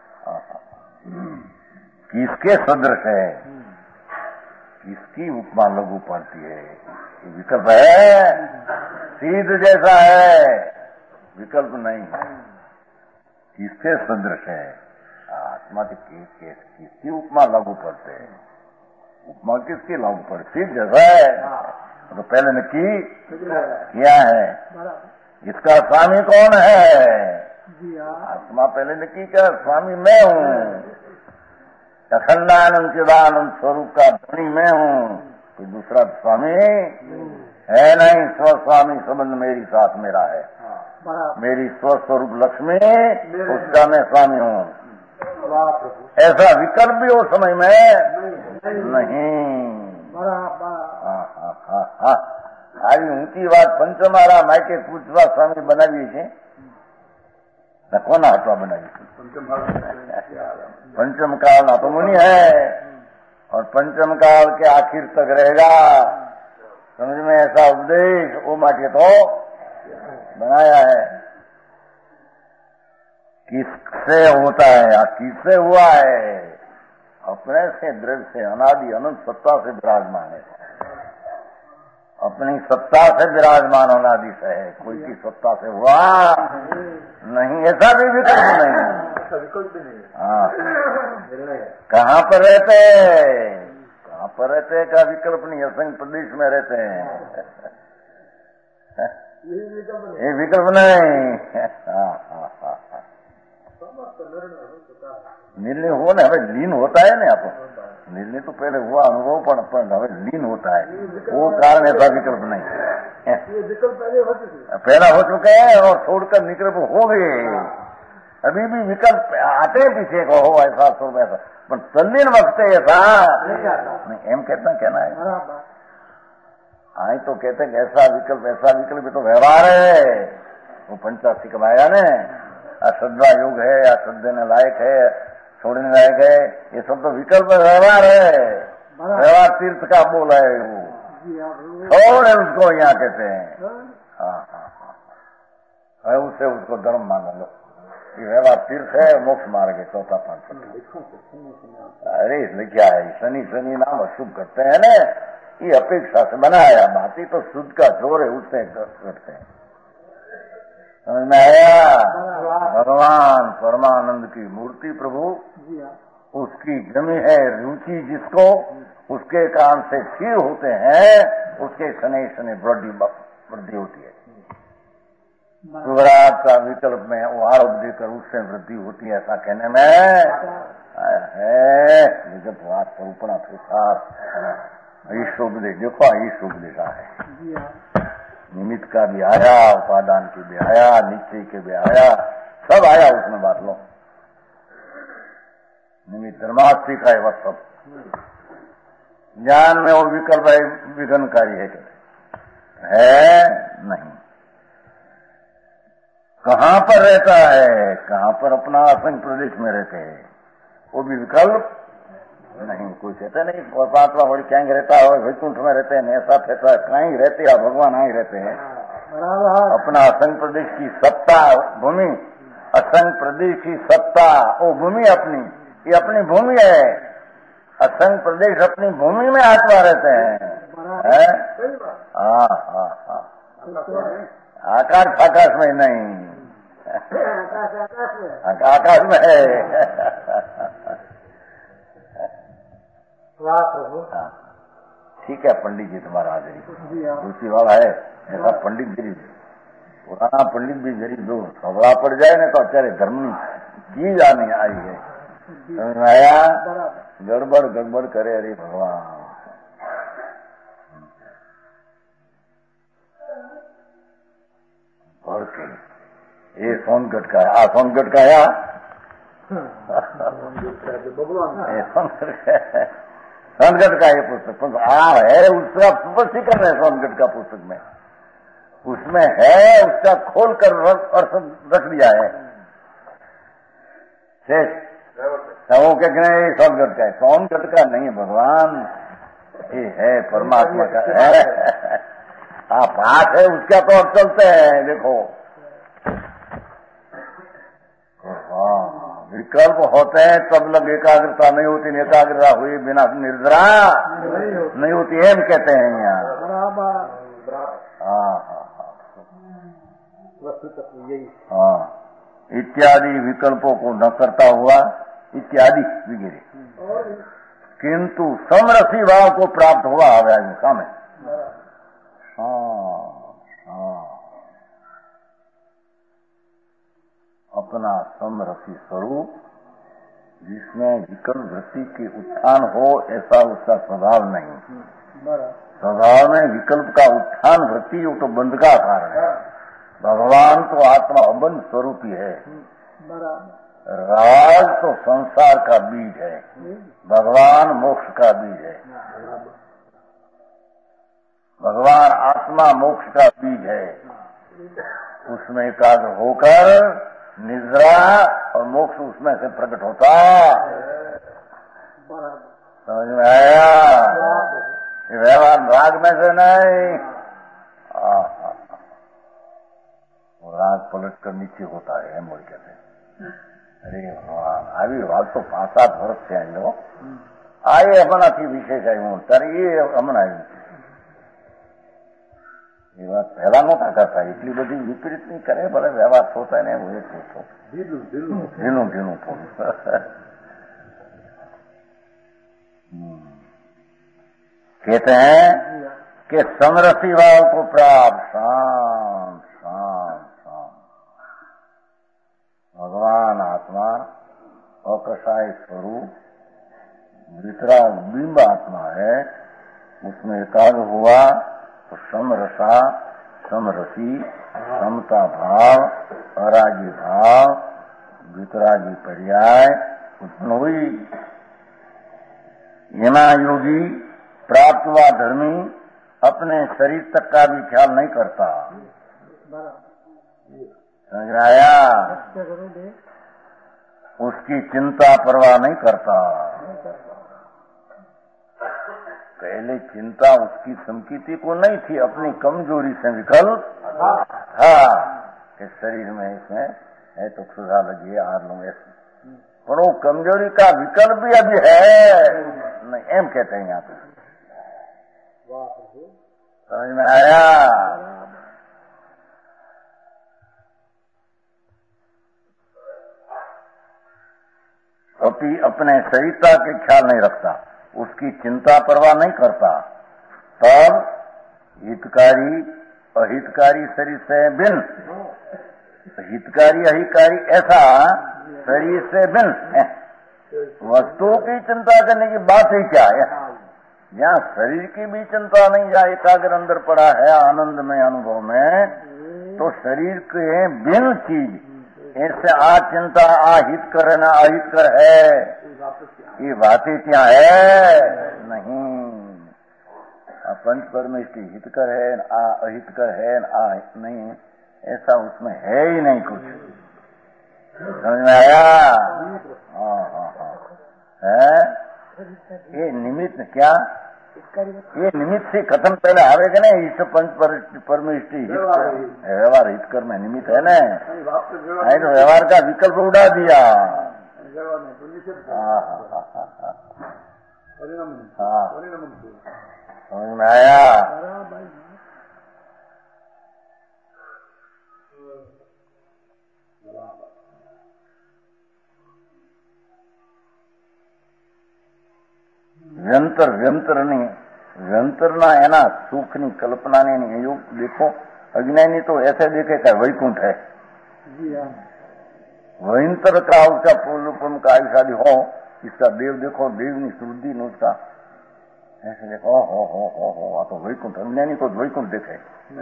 किसके सदृश है, किसकी उपमा लघु पड़ती है? विकल्प है, सीध जैसा है, विकल्प नहीं है। किसके सदृश है? आत्मा किसकी उपमा लागू पड़ते है? उपमा किसकी लागू पड़ती? जैसा है तो पहले ने किया है। इसका स्वामी कौन है? आत्मा पहले ने की क्या? स्वामी मैं हूँ, अखंडानंद चिदानंद स्वरूप का धनी मैं हूँ, कोई दूसरा स्वामी है नहीं। स्वस्वामी संबंध मेरी साथ मेरा है, मेरी स्वस्वरूप लक्ष्मी, उसका मैं स्वामी हूँ। ऐसा विकल्प भी हो समय में नहीं। આવી ઊંચી વાત પંચમારા માયકે પૂછવા સ્વામી બનાવી છે, કોના હાથમાં બનાવી છે? पंचम काल ना तो मुनि है और पंचम काल के आखिर तक रहेगा। समझ में? ऐसा उपदेश वो माटे तो बनाया है। किससे होता है, किससे हुआ है? अपने से, दृढ़ से, अनादि अनंत सत्ता से विराजमान है। अपनी सत्ता से विराजमान अनादि से है, कोई की सत्ता से हुआ नहीं। ऐसा भी विकल्प नहीं, विकल्प भी नहीं। हाँ, कहाँ पर रहते हैं? कहाँ पर रहते हैं का विकल्प नहीं, असंग प्रदेश में रहते हैं, ये विकल्प नहीं। निर्णय हो ना, हमें लीन होता है ना, आप निर्णय तो पहले हुआ अनुभव पर हमें लीन होता है, वो कारण ऐसा विकल्प नहीं। ये विकल्प पहले हो चुके, पहला हो चुके हैं और छोड़कर विकल्प हो गए। अभी भी विकल्प आते पीछे को हो ऐसा स्वरूप ऐसा, पर तल्लीन वक्त ऐसा नहीं एम कहता कहना है। आई तो कहते हैं ऐसा विकल्प तो व्यवहार है, वो पंचासी कमाया ने अश्रद्धा योग है, अश्रद्धे ने लायक है, छोड़ने लायक है, ये सब तो विकल्प व्यवहार है। व्यवहार तीर्थ का बोल है वो, छोड़ उसको यहाँ कहते हैं। हाँ, उससे उसको धर्म मान लो, ये व्यवहार तीर्थ है, मोक्ष मार्ग है, चौथा पांच। अरे इसमें क्या है, शनि नाम अशुभ करते हैं ना, ये अपेक्षा से बनाया, बाती तो शुद्ध का जोर है, उससे करते हैं। समझ में आया? भगवान परमानंद की मूर्ति प्रभु, उसकी जमी है रुचि जिसको, उसके काम से क्षीर होते हैं, उसके शनि वृद्धि होती है। युवराज का विकल्प में वो आरोप देकर उससे वृद्धि होती है, ऐसा कहने में है विगत बात कल्पना प्रसार ईश्वरोपदेश। देखो ईश्वरोपदेश है, निमित्त का भी आया, उपादान की भी आया, निश्चय के भी आया, सब आया उसमें। बात लो, निमित्त धर्मास्ती का है, वह सब ज्ञान में वो विकल्प है, विघ्नकारी है नहीं। कहां पर रहता है, कहां पर अपना असंग प्रदेश में रहते हैं, वो भी विकल्प नहीं। कोई कहते नहीं पांचवा बड़ी क्या रहता है, वैकुंठ में रहते हैं, ऐसा फैसा कहीं रहते हैं, भगवान आई रहते हैं। अपना असंग प्रदेश की सत्ता भूमि, असंग प्रदेश की सत्ता वो भूमि अपनी, ये अपनी भूमि है। असंग प्रदेश अपनी भूमि में आत्मा रहते हैं। आकाश में नहीं, आकाश में है। ठीक है पंडित जी, तुम्हारा हाजिरी रुचि वाला है, ऐसा पंडित गिरी पुराना पंडित भी जरी दो सबड़ा पड़ जाए ना तो अत्यारे धर्म की जाने आई है। समझ में आया? गड़बड़ करे अरे भगवान। और ये सोनगढ़ का है, सोनगढ़ का है, सोनगढ़ का ये पुस्तक है, उसका स्पष्टीकरण है सोनगढ़ का पुस्तक में, उसमें है, उसका खोल कर अर्थ रख दिया है। वो कहते हैं सोनगढ़ का है, सोनगढ़ का नहीं है भगवान, ये है परमात्मा का है। पाठ है उसका तो अब चलते हैं। देखो विकल्प होते हैं तब लग एकाग्रता नहीं होती, एकाग्रता हुई बिना निर्द्रा नहीं होती, एम कहते हैं यहाँ। हाँ, इत्यादि विकल्पों को न करता हुआ इत्यादि वगैरह, किंतु समरसी भाव को प्राप्त हुआ अव्यायुषा में। अपना समरसी स्वरूप जिसमें विकल्प वृत्ति के उत्थान हो, ऐसा उसका स्वभाव नहीं। स्वभाव में विकल्प का उत्थान वृत्ति वो तो बंध का कारण है। भगवान तो आत्मा अबंध स्वरूप ही है। राग तो संसार का बीज है, भगवान मोक्ष का बीज है। भगवान आत्मा मोक्ष का बीज है, उसमें एकाग्र होकर निद्रा और मोक्ष उसमें से प्रकट होता। समझ में आया? ये व्यवहार राग में से नहीं, राग पलट कर नीचे होता है, मोड़ कहते हैं। अरे भगवान આવી વાત તો 5-7 વર્ષ છે આયો આ હમણાંથી વિશેષ આવ્યું, ત્યારે એ હમણાં આવ્યું છે। એ વાત પહેલા નહોતા કરતા, એટલી બધી વિપરીત નહીં કરે, ભલે વ્યવહાર થતા ને એવું એક થતો ઢીલું થોડું। कहते हैं कि समरसी भाव को प्राप्त शांत शांत शांत। भगवान आत्मा अकषाय स्वरूप वितराग बिंब आत्मा है, उसमें एकाग्र हुआ तो समरसा समरसी समता भाव अरागी भाव वितरागी पर्याय उत्पन्न हुई। यना योगी प्राप्त हुआ धर्मी अपने शरीर तक का भी ख्याल नहीं करता। समझ आया? उसकी चिंता परवाह नहीं करता। पहले चिंता उसकी संकीर्ति को नहीं थी, अपनी कमजोरी से विकल्प हाँ कि शरीर में इसमें है तो क्षुधा लगी है हार लूं ऐसे, पर वो कमजोरी का विकल्प भी अभी है नहीं, एम कहते हैं यहाँ पे। समझ में आया? अपने शरीरता के ख्याल नहीं रखता, उसकी चिंता परवाह नहीं करता, तब हितकारी अहितकारी शरीर से भिन्न, हितकारी अहितकारी ऐसा शरीर से भिन्न वस्तुओं की चिंता करने की बात ही क्या है? जहाँ शरीर की भी चिंता नहीं, जहाँ एकाग्र अंदर पड़ा है आनंद में अनुभव में, तो शरीर के भिन्न चीज ऐसे आ चिंता आहित कर न अहित कर है, ये बातें क्या है? नहीं। पंच परमेष्टि हितकर है अहितकर है नहीं, ऐसा उसमें है ही नहीं कुछ। समझ में आया? हाँ है ये निमित्त क्या, ये निमित्त से कथन पहले आवेगा ना, इस पंच परमेष्टि व्यवहार हितकर में निमित्त है ना, तो व्यवहार का विकल्प उड़ा दिया। हाँ समझ में आया? વ્યંતરના એના સુખની કલ્પનાને योग देखो, अज्ञानी तो ऐसे देखे क्या वैकुंठ है, वैंतर का उसका पूर्वपम का आयुषादी हो, इसका देव देखो, देवनी शुद्धि न उसका ऐसे देखो हो तो वैकुंठ, अज्ञानी को वैकुंठ देखे।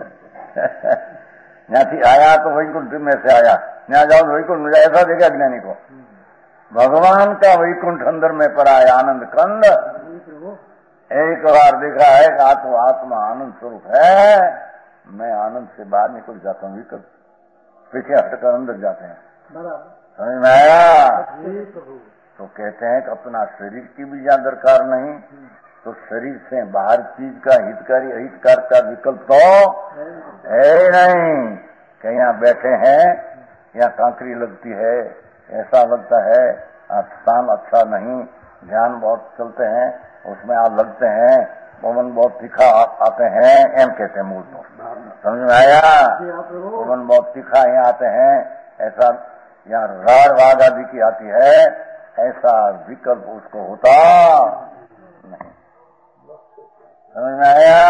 यहाँ थी आया तो वैकुंठ में से आया, यहाँ जाओ तो वैकुंठ में ऐसा देखे अज्ञानी को। भगवान का वैकुंठ अंदर में पड़ा है, आनंद कंद एक बार देखा है कि आत्मा आनंद स्वरूप है, मैं आनंद से बाहर निकल जाता हूँ, विकल्प पीछे हटकर अंदर जाते हैं। समझ में आया? तो कहते हैं कि अपना शरीर की भी जहाँ दरकार नहीं, तो शरीर से बाहर चीज का हितकारी अहितकार का विकल्प तो है नहीं। कि यहाँ बैठे हैं, यहाँ कांकरी लगती है, ऐसा लगता है, स्थान अच्छा नहीं, ध्यान बहुत चलते हैं, उसमें आप लगते हैं, पवन बहुत तीखा आते हैं, एम कहते हैं मूल तो। समझ में आया? पवन बहुत तीखा यहाँ आते हैं, ऐसा यहाँ राड़ वाग आदि की आती है, ऐसा विकल्प उसको होता नहीं। समझ में आया?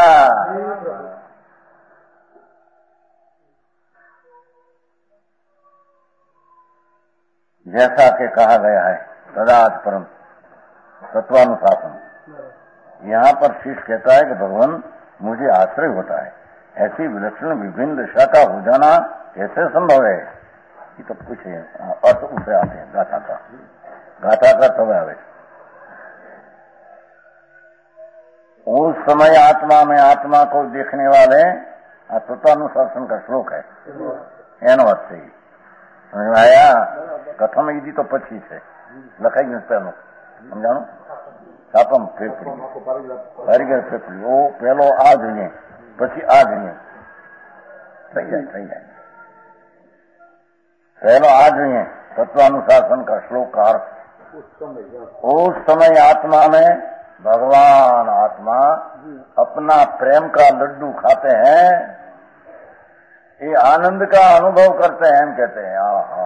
जैसा कि कहा गया है तदात परम तत्वानुशासन, यहाँ पर शिष्य कहता है कि भगवान मुझे आश्रय होता है, ऐसी विलक्षण विभिन्न दशा का हो जाना कैसे संभव है? ये तो कुछ है अर्थ उसे आते हैं गाथा का तब आवे। उस समय आत्मा में आत्मा को देखने वाले तत्वानुशासन का श्लोक है, एनो अर्थ से ही समझ में आया? कथम यदि तो पछी है लखाई गયું પહેલું સમજાણું, સાપમ ફેફડી કારીગર ફેફડી, वो पहलो आ જોઈએ પછી आ જોઈએ, થઈ જાય पहलो आ જોઈએ तत्वानुशासन का श्लोक का अर्थ। उस समय आत्मा में भगवान आत्मा अपना प्रेम का लड्डू खाते हैं, ये आनंद का अनुभव करते हैं, हम कहते हैं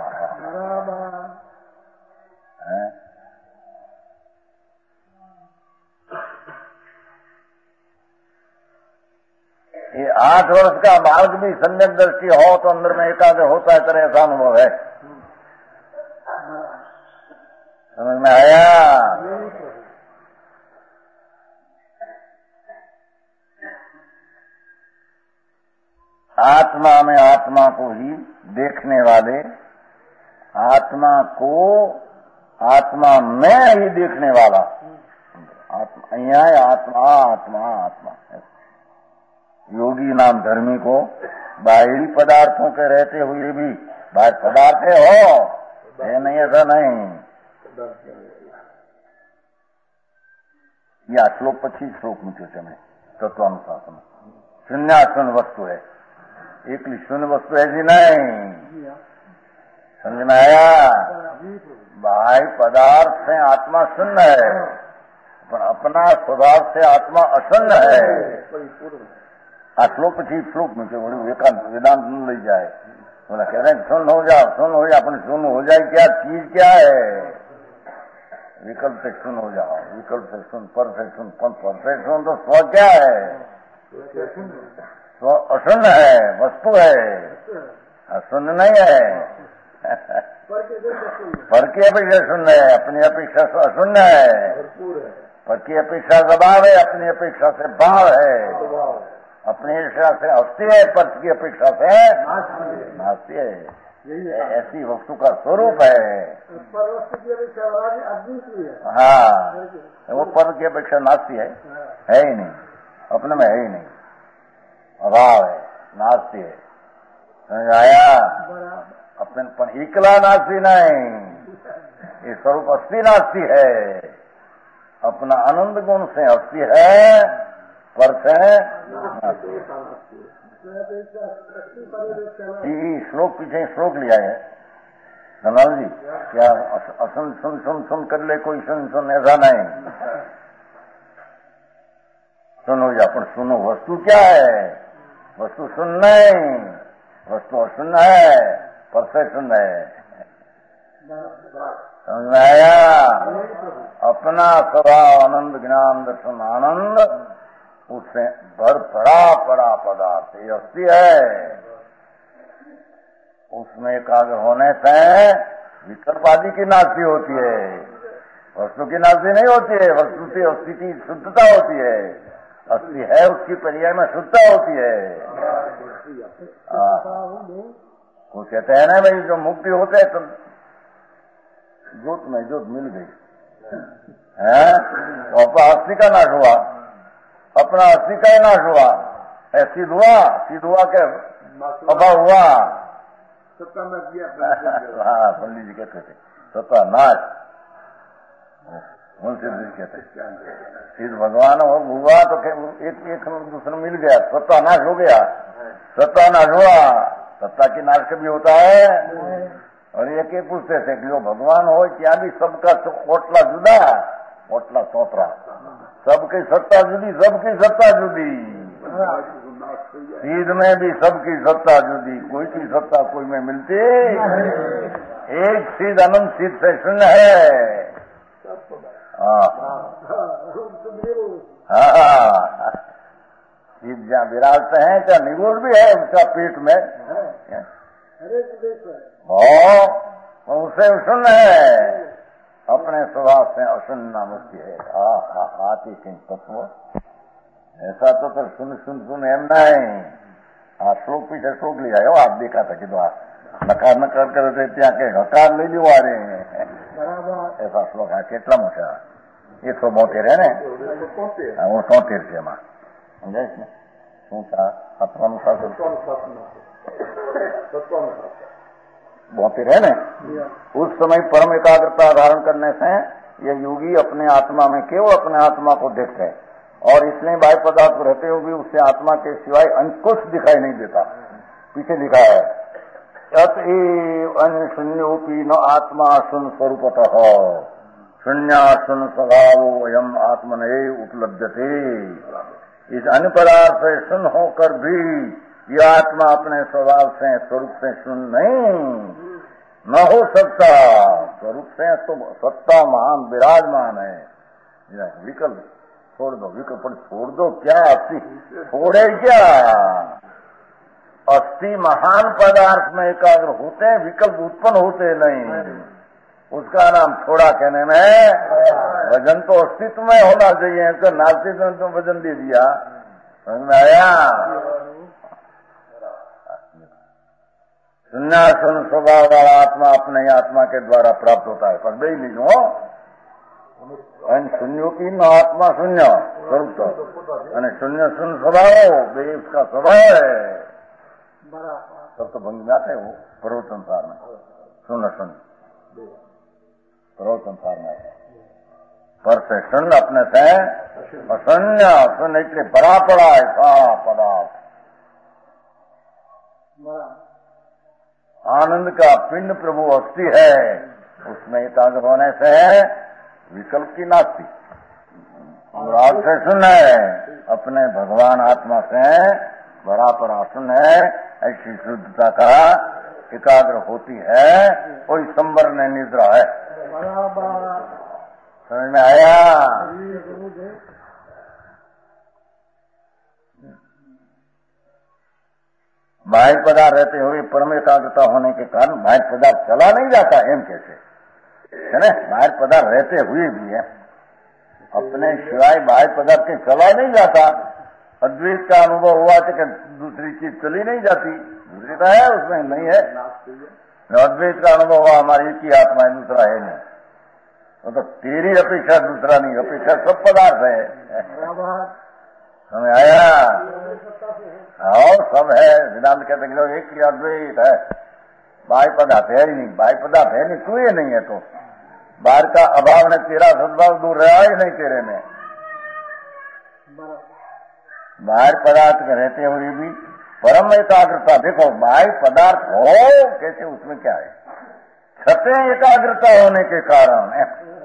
ये 8 वर्ष का बालक भी सम्यक दृष्टि हो तो अंदर में एकाग्र होता है, तरह ऐसा अनुभव है। समझ में आया? आत्मा में आत्मा को ही देखने वाले आत्मा को आत्मा में ही देखने वाला। आत्मा यहाँ आत्मा आत्मा आत्मा। योगी नाम धर्मी को बाहरी पदार्थों के रहते हुए भी बाहर पदार्थ है नहीं, ऐसा नहीं। या श्लोक 25 श्लोक મૂક્યો છે મેં તત્વાનુશાસન। शून्याशून्य वस्तु है, एकली शून्य वस्तु ऐसी नहीं। समझ में आया? बाह्य पदार्थ से आत्मा शून्य है, पर अपना स्वभाव से आत्मा अशून्य है। आ श्लोक 25 श्लोक મૂક્યો, वेदांत न ले जाए। बोला कह रहे हैं शून्य हो जाओ, शून्य हो जाए, अपने शून्य हो जाए। क्या चीज क्या है? विकल्प से शून्य हो जाओ, विकल्प से शून्य, पर से शून्य, पर से शून्य। तो स्व क्या है? स्व अशून्य है, वस्तु है, शून्य नहीं है। पर की अपेक्षा शून्य है, अपनी अपेक्षा से अशून्य है। पर की अपेक्षा से भाव है, अपनी अपेक्षा से भाव है। अपनी अपेक्षा से अस्थि है, पर की अपेक्षा से नास्ति है। ऐसी वस्तु का स्वरूप है। हाँ, वो पर की अपेक्षा नास्ति है ही नहीं, अपने में है ही नहीं, अभाव है, नास्ति है। समझ आया? अपने पर एकला नास्ति नहीं, ये स्वरूप अस्थि नास्ति है। अपना आनंद गुण से अस्थि है, पर से नास्ति है। श्लोक पीछे श्लोक लिया है धनलाल जी। क्या असुन सुन सुन सुन कर ले कोई सुन सुन, ऐसा नहीं। सुनो जा, पर सुनो वस्तु क्या है? वस्तु शून्य नहीं, वस्तु अशून्य है, पर से शून्य है। समझ में आया? अपना स्वभाव आनंद ज्ञान दर्शन आनंद, उससे भर पड़ा पदार्थ ये अस्थि है। उसमें एकाग्र होने से विकल्प आदि की नास्ति होती है, वस्तु की नास्ति नहीं होती है। वस्तु से अस्थि की शुद्धता होती है, अस्थि है उसकी पर्याय में शुद्धता होती है। वो कहते हैं ना भाई, जो मुक्ति होते है तो जोत में जोत मिल गई है, तो अपना अस्थि का नाश हुआ, अपना अस्थि का ही नाश हुआ। सिद्ध हुआ के अभाव हुआ। हाँ, पंडित जी कहते थे सत्ता नाश, मुंशी जी कहते सिद्ध भगवान हुआ तो एक दूसरे मिल गया, सत्ता नाश हो गया। सत्ता नाश हुआ, सत्ता की नाश कभी होता है? और एक पूछते थे कि जो भगवान हो क्या भी सबका ओटला जुदा, ओटला सोतरा, सबकी सत्ता जुदी, सबकी सत्ता जुदी। सीध में भी सबकी सत्ता जुदी, कोई की सत्ता कोई में मिलती। एक सीध अनंत सीध से शून्य है। हाँ, सीध जहाँ विराजते हैं क्या निगोर भी है उसका पेट में, उसे शून्य है। अपने स्वभाव से अशून्य मुक्ति है। आती किन तत्व ऐसा तो फिर सुन एम नहीं। श्लोक पीछे श्लोक लिया हो, आप देखा था कि नकार नकार करे त्या के हकार ले लो आ रहे हैं, ऐसा श्लोक है। કેટલા મોટા 172 है ने, वो 73 છે એમાં સમજાય છે ને શું था? સત્વનું શાસન 72 है ने। उस समय परम एकाग्रता धारण करने से ये योगी अपने आत्मा में केवल अपने आत्मा को देखते हैं, और इसलिए बाह्य पदार्थ रहते हुए भी उससे आत्मा के सिवाय अन्य कुछ दिखाई नहीं देता। पीछे लिखा है अन्य शून्योपी न आत्मा शून्य स्वरूपतः शून्याशून्य स्वभाव वयम आत्मने उपलब्धते। इस अन्य पदार्थ से शून्य होकर भी यह आत्मा अपने स्वभाव से स्वरूप से शून्य नहीं न हो सकता। स्वरूप से तो सत्ता महान विराजमान है। विकल्प छोड़ दो, विकल्प छोड़ दो, क्या अस्थि छोड़े क्या? अस्थि महान पदार्थ में एकाग्र होते हैं, विकल्प उत्पन्न होते नहीं। उसका नाम छोड़ा कहने में वजन तो अस्तित्व में होना चाहिए। तो नास्तित्व में तो वजन दे दिया, समझ में आया? शून्यासन स्वभाव वाला आत्मा अपने आत्मा के द्वारा प्राप्त होता है। पर भी नहीं हो शून्यों की न आत्मा शून्य स्वरूप तो शून्य शून्य स्वभाव वे उसका स्वभाव है। सब तो भंग में आते हैं वो पर्वत संसार में शून्य शून्य पर्वत संसार में पर से शून्य अपने से अशून्य शून्य इसलिए बड़ा पड़ा है सारा पदार्थ। आनंद का पिंड प्रभु अस्थि है, उसमें एकाग्र होने से विकल्प की नास्ती और आप से सुन है अपने भगवान आत्मा से बड़ा पड़ा सुन है। ऐसी शुद्धता का एकाग्र होती है, कोई संबर ने निद्रा है। समझ में आया? बाह्य पदार्थ रहते हुए परम एकाग्रता होने के कारण बाह्य पदार्थ चला नहीं जाता एम कैसे है ना। बाह्य पदार्थ रहते हुए भी है अपने सिवाय बाह्य पदार्थ के चला नहीं जाता। अद्वैत का अनुभव हुआ कि दूसरी चीज चली नहीं जाती, दूसरी तो है उसमें नहीं है। अद्वैत का अनुभव हुआ हमारी एक ही आत्मा है, दूसरा है नहीं। तो तेरी अपेक्षा दूसरा नहीं, अपेक्षा सब पदार्थ है। समझ आया? और सब है। वेदांत कहते हैं लोग एक ही अद्वैत है, बाह्य पदार्थ है ही नहीं, बाह्य पदार्थ है नहीं, तू ये नहीं है। तो बाहर का अभाव ने तेरा सद्भाव दूर रहा ही नहीं तेरे में। बाहर पदार्थ में रहते हुए भी परम एकाग्रता, देखो बाह्य पदार्थ हो कैसे, उसमें क्या है छते एकाग्रता होने के कारण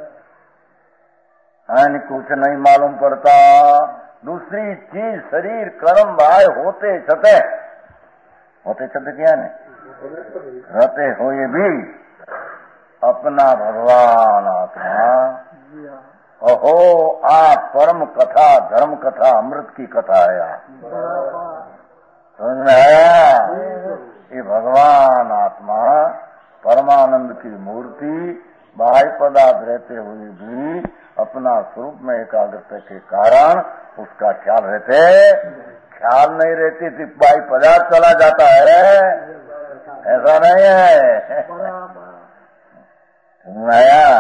कुछ नहीं मालूम पड़ता। दूसरी चीज शरीर कर्म बाह्य होते छते क्या नहीं रहते हुए भी अपना भगवान आत्मा। ओहो आप परम कथा धर्म कथा अमृत की कथा है आप समझ में आया? ये भगवान आत्मा परमानंद की मूर्ति बाह्य पदार्थ रहते हुए भी अपना स्वरूप में एकाग्रता के कारण उसका ख्याल रहते। ख्याल नहीं रहती तो बाह्य पदार्थ चला जाता है, ऐसा नहीं है। आया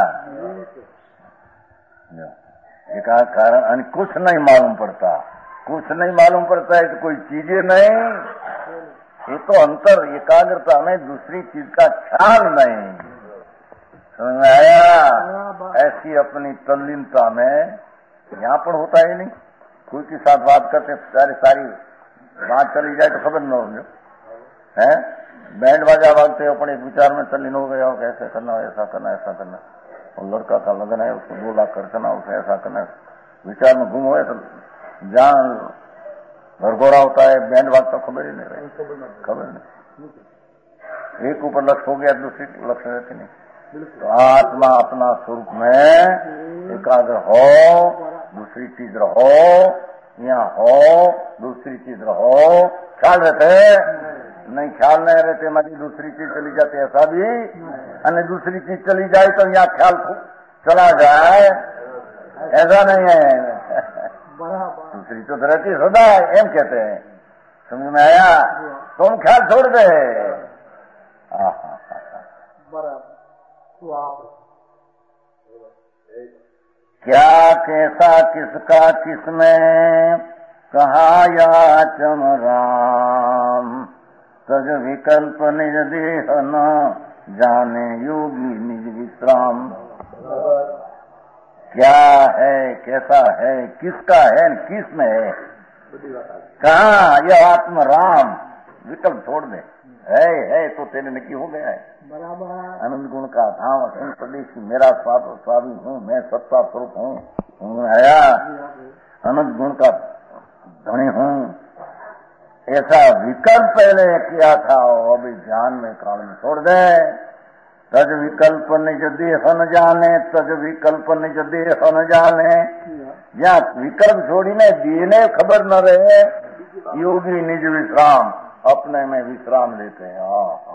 एक कारण कुछ नहीं मालूम पड़ता, कुछ नहीं मालूम पड़ता है तो कोई चीजें नहीं। ये तो अंतर एकाग्रता में दूसरी चीज का ख्याल नहीं। समझ में आया? ऐसी अपनी तल्लीनता में यहाँ पर होता ही नहीं। कोई के साथ बात करते सारी बात चली जाए तो खबर न हो है। बैंड बाजा बाजते हो अपने विचार में तल्लीन हो गया हो, कैसे करना ऐसा करना ऐसा करना, और लड़का का लगन है उसको 2 लाख खर्चना, उसे ऐसा करना, विचार में गुम हुए तो जान भरघोरा होता है। बैंड बाजता खबर ही नहीं रही, खबर नहीं। एक ऊपर लक्ष्य हो गया दूसरी लक्ष्य रहती नहीं। तो आत्मा अपना स्वरूप में एकाग्र हो, दूसरी चीज रहो, यहाँ हो दूसरी चीज रहो, ख्याल रहते नहीं, ख्याल नहीं रहते मानी दूसरी चीज चली जाती, ऐसा भी अन्य दूसरी चीज चली जाए तो यहाँ ख्याल चला जाए, ऐसा नहीं है। दूसरी तो रहती सदा एम कहते हैं। समझ में आया? तुम ख्याल छोड़ दे। क्या कैसा किसका किसमें कहा याचन राम, तज विकल्प निज देह न जाने योगी निज विश्राम। क्या है कैसा है किसका है किस में है, कहा यह आत्म राम, विकल्प छोड़ दे। है तो तेरे नकी हो गया है। आनंद गुण का धाम असीम प्रदेश मेरा स्वामी हूँ, मैं सत्ता स्वरूप हूँ, आया आनंद गुण का धनी हूँ, ऐसा विकल्प पहले किया था और अभी ध्यान में काल में छोड़ दे। तज विकल्प निज देह न जाने, तज विकल्प निज देह न जाने। यहाँ विकल्प छोड़ी ने देने खबर न रहे, योगी निज विश्राम, अपने में विश्राम लेते हैं।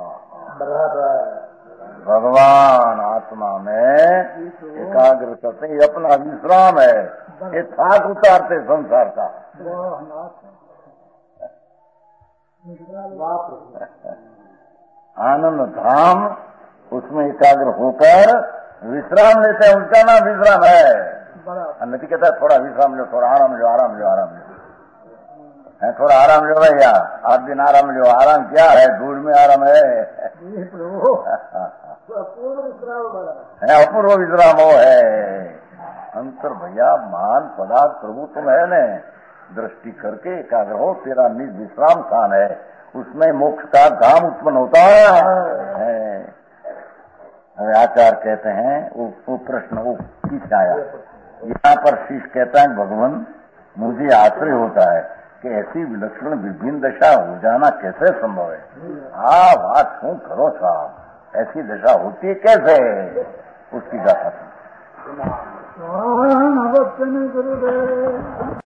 भगवान आत्मा में एकाग्र करते, ये अपना विश्राम है, ये थाक उतारते संसार का। आनंद धाम, उसमें एकाग्र होकर विश्राम लेते हैं, उसका नाम विश्राम है। नहीं कहता है थोड़ा विश्राम लो, थोड़ा आराम लो, आराम लो, आराम लो, थोड़ा आराम लो भैया, 8 दिन आराम लो। आराम क्या है? दूर में आराम है, अपूर्व विश्राम हो है। अंतर भैया महान पदार्थ प्रभु तुम है ने, दृष्टि करके एकाग्र हो, तेरा निज विश्राम स्थान है, उसमें मोक्ष का धाम उत्पन्न होता है। अरे आचार्य कहते हैं वो प्रश्न वो पीछे आया, यहाँ पर शिष्य कहता है भगवान मुझे आश्चर्य होता है कि ऐसी विलक्षण विभिन्न दशा हो जाना कैसे संभव है। हाँ बात शू करो साहब, ऐसी दशा होती है कैसे, उसकी गाथा सुनो।